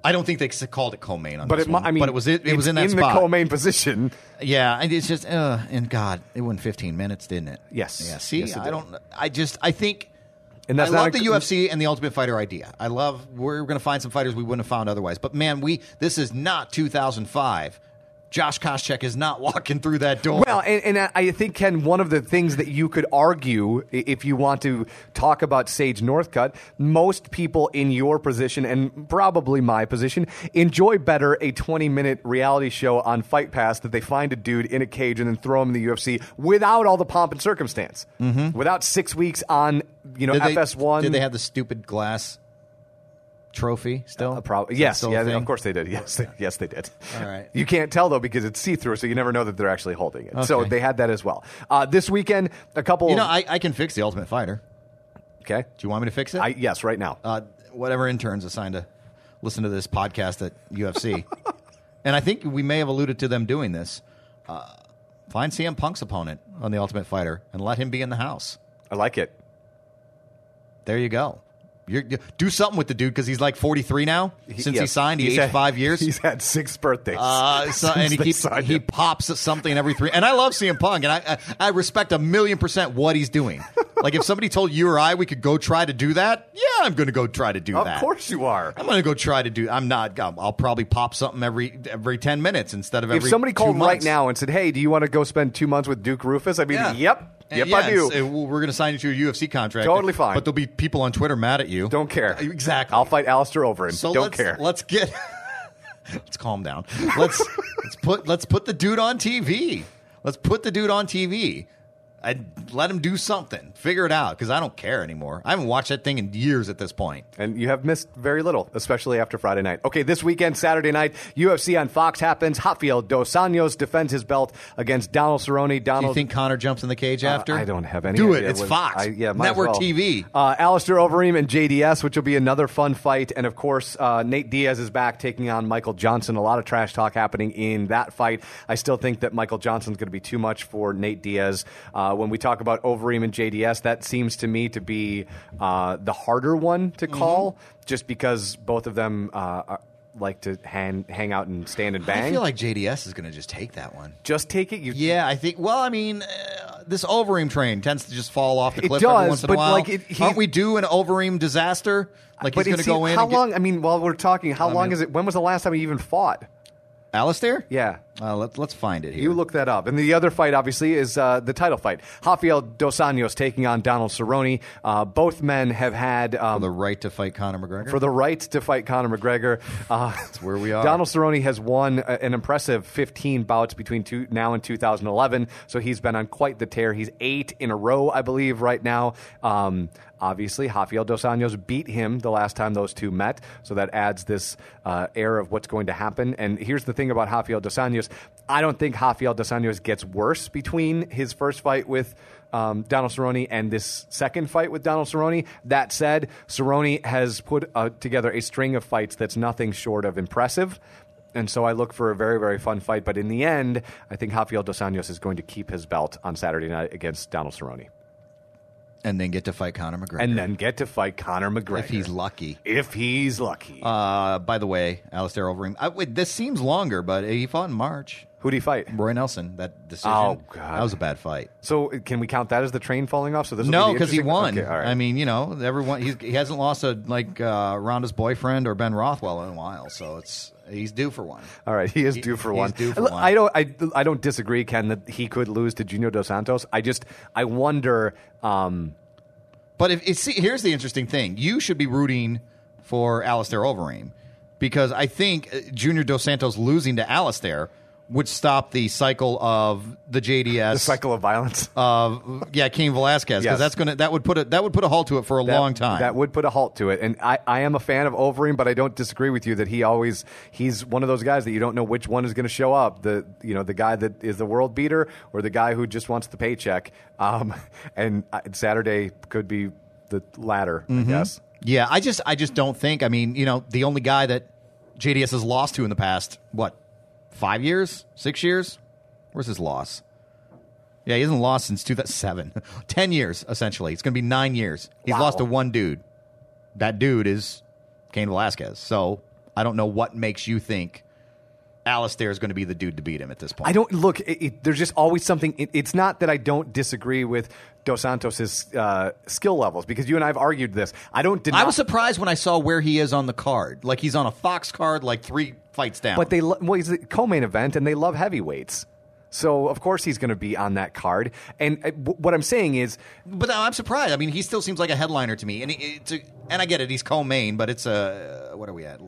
I don't think they called it co-main on but this it, one, I mean, but it was it, it was in that in spot. the co-main position. Yeah, and it's just, uh, and God, it went fifteen minutes, didn't it? Yes. Yeah. See, Yes, it I did. don't. I just, I think. And that's I not love a- the U F C and the Ultimate Fighter idea. I love. We're going to find some fighters we wouldn't have found otherwise. But man, we this is not two thousand five. Josh Koscheck is not walking through that door. Well, and, and I think, Ken, one of the things that you could argue, i- if you want to talk about Sage Northcutt, most people in your position, and probably my position, enjoy better a twenty-minute reality show on Fight Pass that they find a dude in a cage and then throw him in the U F C without all the pomp and circumstance. Mm-hmm. Without six weeks on, you know, did F S one. They, did they have the stupid glass trophy still? Uh, prob- Is that yes, still a yeah, thing? of course they did. Yes, they, yes, they did. All right. You can't tell though because it's see-through, so you never know that they're actually holding it. So Okay. they had that as well. Uh, this weekend, a couple. You of, know, I, I can fix the Ultimate Fighter. okay. Do you want me to fix it? I, yes, right now. uh, whatever interns assigned to listen to this podcast at U F C. And I think we may have alluded to them doing this. Uh, find C M Punk's opponent on the Ultimate Fighter and let him be in the house. I like it. There you go. You're, you do something with the dude because he's like forty-three now. Since he yes. signed, he He's aged had- five years. He's had six birthdays. Uh, so, since and he they keeps signed he him. pops at something every three. And I love C M Punk, and I, I I respect a million percent what he's doing. Like if somebody told you or I we could go try to do that, yeah, I'm going to go try to do Of that. course you are. I'm going to go try to do. I'm not. I'll probably pop something every every ten minutes instead of If every. somebody two called right months. now and said, "Hey, do you want to go spend two months with Duke Rufus?" I'd be, Yeah. "Yep, And yep, yeah, I do." it's- it- we're going to sign you to a U F C contract. Totally fine. But there'll be people on Twitter mad at you. Don't care. Exactly. I'll fight Alistair over him. So Don't let's, care. Let's get. Let's calm down. Let's let's put let's put the dude on T V. Let's put the dude on T V. I'd let him do something. Figure it out because I don't care anymore. I haven't watched that thing in years at this point. And you have missed very little, especially after Friday night. Okay, this weekend, Saturday night, U F C on Fox happens. Rafael Dos Anjos defends his belt against Donald Cerrone. Do Donald, you think Connor jumps in the cage after? Uh, I don't have any Do idea it. It's what- Fox. I- yeah, might as Network well. T V. Uh, Alistair Overeem and J D S, which will be another fun fight. And, of course, uh, Nate Diaz is back taking on Michael Johnson. A lot of trash talk happening in that fight. I still think that Michael Johnson's going to be too much for Nate Diaz. Uh, when we talk about Overeem and J D S, that seems to me to be uh, the harder one to call, just because both of them uh, are, like to hang, hang out and stand and bang. I feel like J D S is going to just take that one. Just take it. You, Yeah, I think. Well, I mean, uh, this Overeem train tends to just fall off the It cliff does, every once in but, a while. like, it- he- Aren't we due an Overeem disaster? Like but he's going it to go seems- in. How and get- long? I mean, while we're talking, how I long mean- is it? When was the last time he even fought? Alistair? Yeah. Uh, let's let's find it here. You look that up. And the other fight, obviously, is uh, the title fight. Rafael Dos Anjos taking on Donald Cerrone. Uh, both men have had um, For the right to fight Conor McGregor. for the right to fight Conor McGregor. Uh, That's where we are. Donald Cerrone has won a- an impressive fifteen bouts between two, now and two thousand eleven, so he's been on quite the tear. He's eight in a row, I believe, right now. Um, obviously, Rafael Dos Anjos beat him the last time those two met, so that adds this uh, air of what's going to happen. And here's the thing about Rafael Dos Anjos. I don't think Rafael Dos Anjos gets worse between his first fight with um, Donald Cerrone and this second fight with Donald Cerrone. That said, Cerrone has put uh, together a string of fights that's nothing short of impressive. And so I look for a very, very fun fight. But in the end, I think Rafael Dos Anjos is going to keep his belt on Saturday night against Donald Cerrone. and then get to fight Conor McGregor. And then get to fight Conor McGregor. if he's lucky. If he's lucky. Uh, by the way, Alistair Overeem. I, wait, this seems longer, but he fought in March. Who'd he fight? Roy Nelson. That decision. Oh, God. That was a bad fight. So can we count that as the train falling off? So this will No, be the because he interesting- won. Okay, all right. I mean, you know, everyone. He's, he hasn't lost a like uh, Ronda's boyfriend or Ben Rothwell in a while, so it's he's due for one. All right, he is due for he's one. due for Look, one. I don't, I, I don't disagree, Ken, that he could lose to Junior Dos Santos. I just, I wonder. Um, But if, if see, here's the interesting thing: you should be rooting for Alistair Overeem because I think uh, Junior Dos Santos losing to Alistair would stop the cycle of the J D S, the cycle of violence. of yeah, Cain Velasquez, because Yes. that's gonna that would put a that would put a halt to it for a That- long time. That would put a halt to it. And I, I am a fan of Overeem, but I don't disagree with you that he always he's one of those guys that you don't know which one is going to show up. The you know the guy that is the world beater or the guy who just wants the paycheck. Um, and uh, Saturday could be the latter, I guess. Yeah, I just I just don't think. I mean, you know, the only guy that J D S has lost to in the past, what, five years, six years? Where's his loss? Yeah, he hasn't lost since two thousand seven. Ten years, essentially. It's going to be nine years. He's Wow. lost to one dude. That dude is Cain Velasquez. So I don't know what makes you think Alistair is going to be the dude to beat him at this point. I don't look. It, it, there's just always something. It, it's not that I don't disagree with Dos Santos's uh, skill levels, because you and I have argued this. I don't. Deny- I was surprised when I saw where he is on the card. Like he's on a Fox card, like three fights down. But they lo- well, he's a co-main event, and they love heavyweights. So, of course, he's going to be on that card. And uh, w- what I'm saying is... But I'm surprised. I mean, he still seems like a headliner to me. And, it, it's a, and I get it. He's co-main, but it's a... What are we at?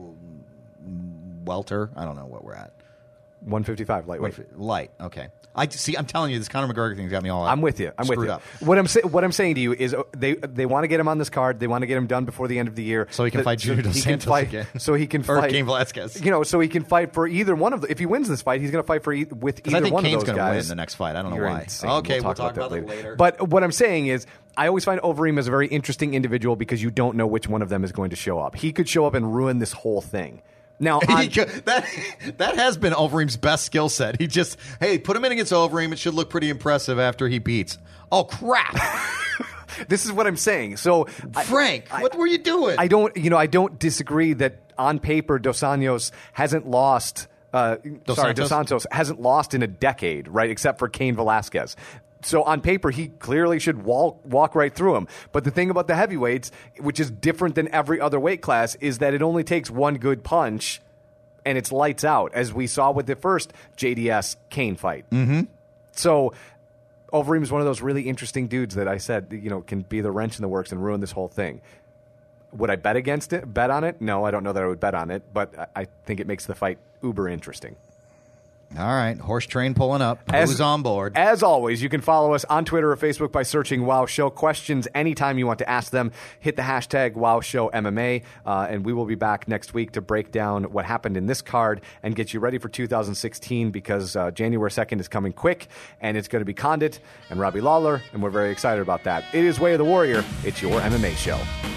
Welter? I don't know what we're at. one fifty-five, lightweight. Light, okay. I see. I'm telling you, this Conor McGregor thing's got me all. I'm with you. I'm with you. Up. What I'm saying, what I'm saying to you is, uh, they they want to get him on this card. They want to get him done before the end of the year, so he can that, fight Junior so Dos Santos fight, again. So he can or fight Cain Velasquez. You know, so he can fight for either one of the. If he wins this fight, he's going to fight for e- with either I think one Kane's of those gonna guys. win the next fight. I don't know You're why. Insane. Okay, we'll talk, we'll talk about, about that that later. later. But what I'm saying is, I always find Overeem as a very interesting individual because you don't know which one of them is going to show up. He could show up and ruin this whole thing. Now, on, that that has been Overeem's best skill set. He just, hey, put him in against Overeem. It should look pretty impressive after he beats. Oh, crap. This is what I'm saying. So, Frank, I, what were you doing? I don't, you know, I don't disagree that on paper Dos Anjos hasn't lost. Uh, Dos sorry, Santos? Dos Santos hasn't lost in a decade, right? Except for Cain Velasquez. So on paper, he clearly should walk walk right through him. But the thing about the heavyweights, which is different than every other weight class, is that it only takes one good punch, and it's lights out, as we saw with the first J D S Cain fight. Mm-hmm. So Overeem is one of those really interesting dudes that I said, you know, can be the wrench in the works and ruin this whole thing. Would I bet against it? Bet on it? No, I don't know that I would bet on it, but I think it makes the fight uber interesting. All right, horse train pulling up. As, Who's on board? As always, you can follow us on Twitter or Facebook by searching Wow Show. Questions anytime you want to ask them, hit the hashtag Wow Show M M A, uh, and we will be back next week to break down what happened in this card and get you ready for two thousand sixteen, because uh, January second is coming quick, and it's going to be Condit and Robbie Lawler, and we're very excited about that. It is Way of the Warrior. It's your M M A show.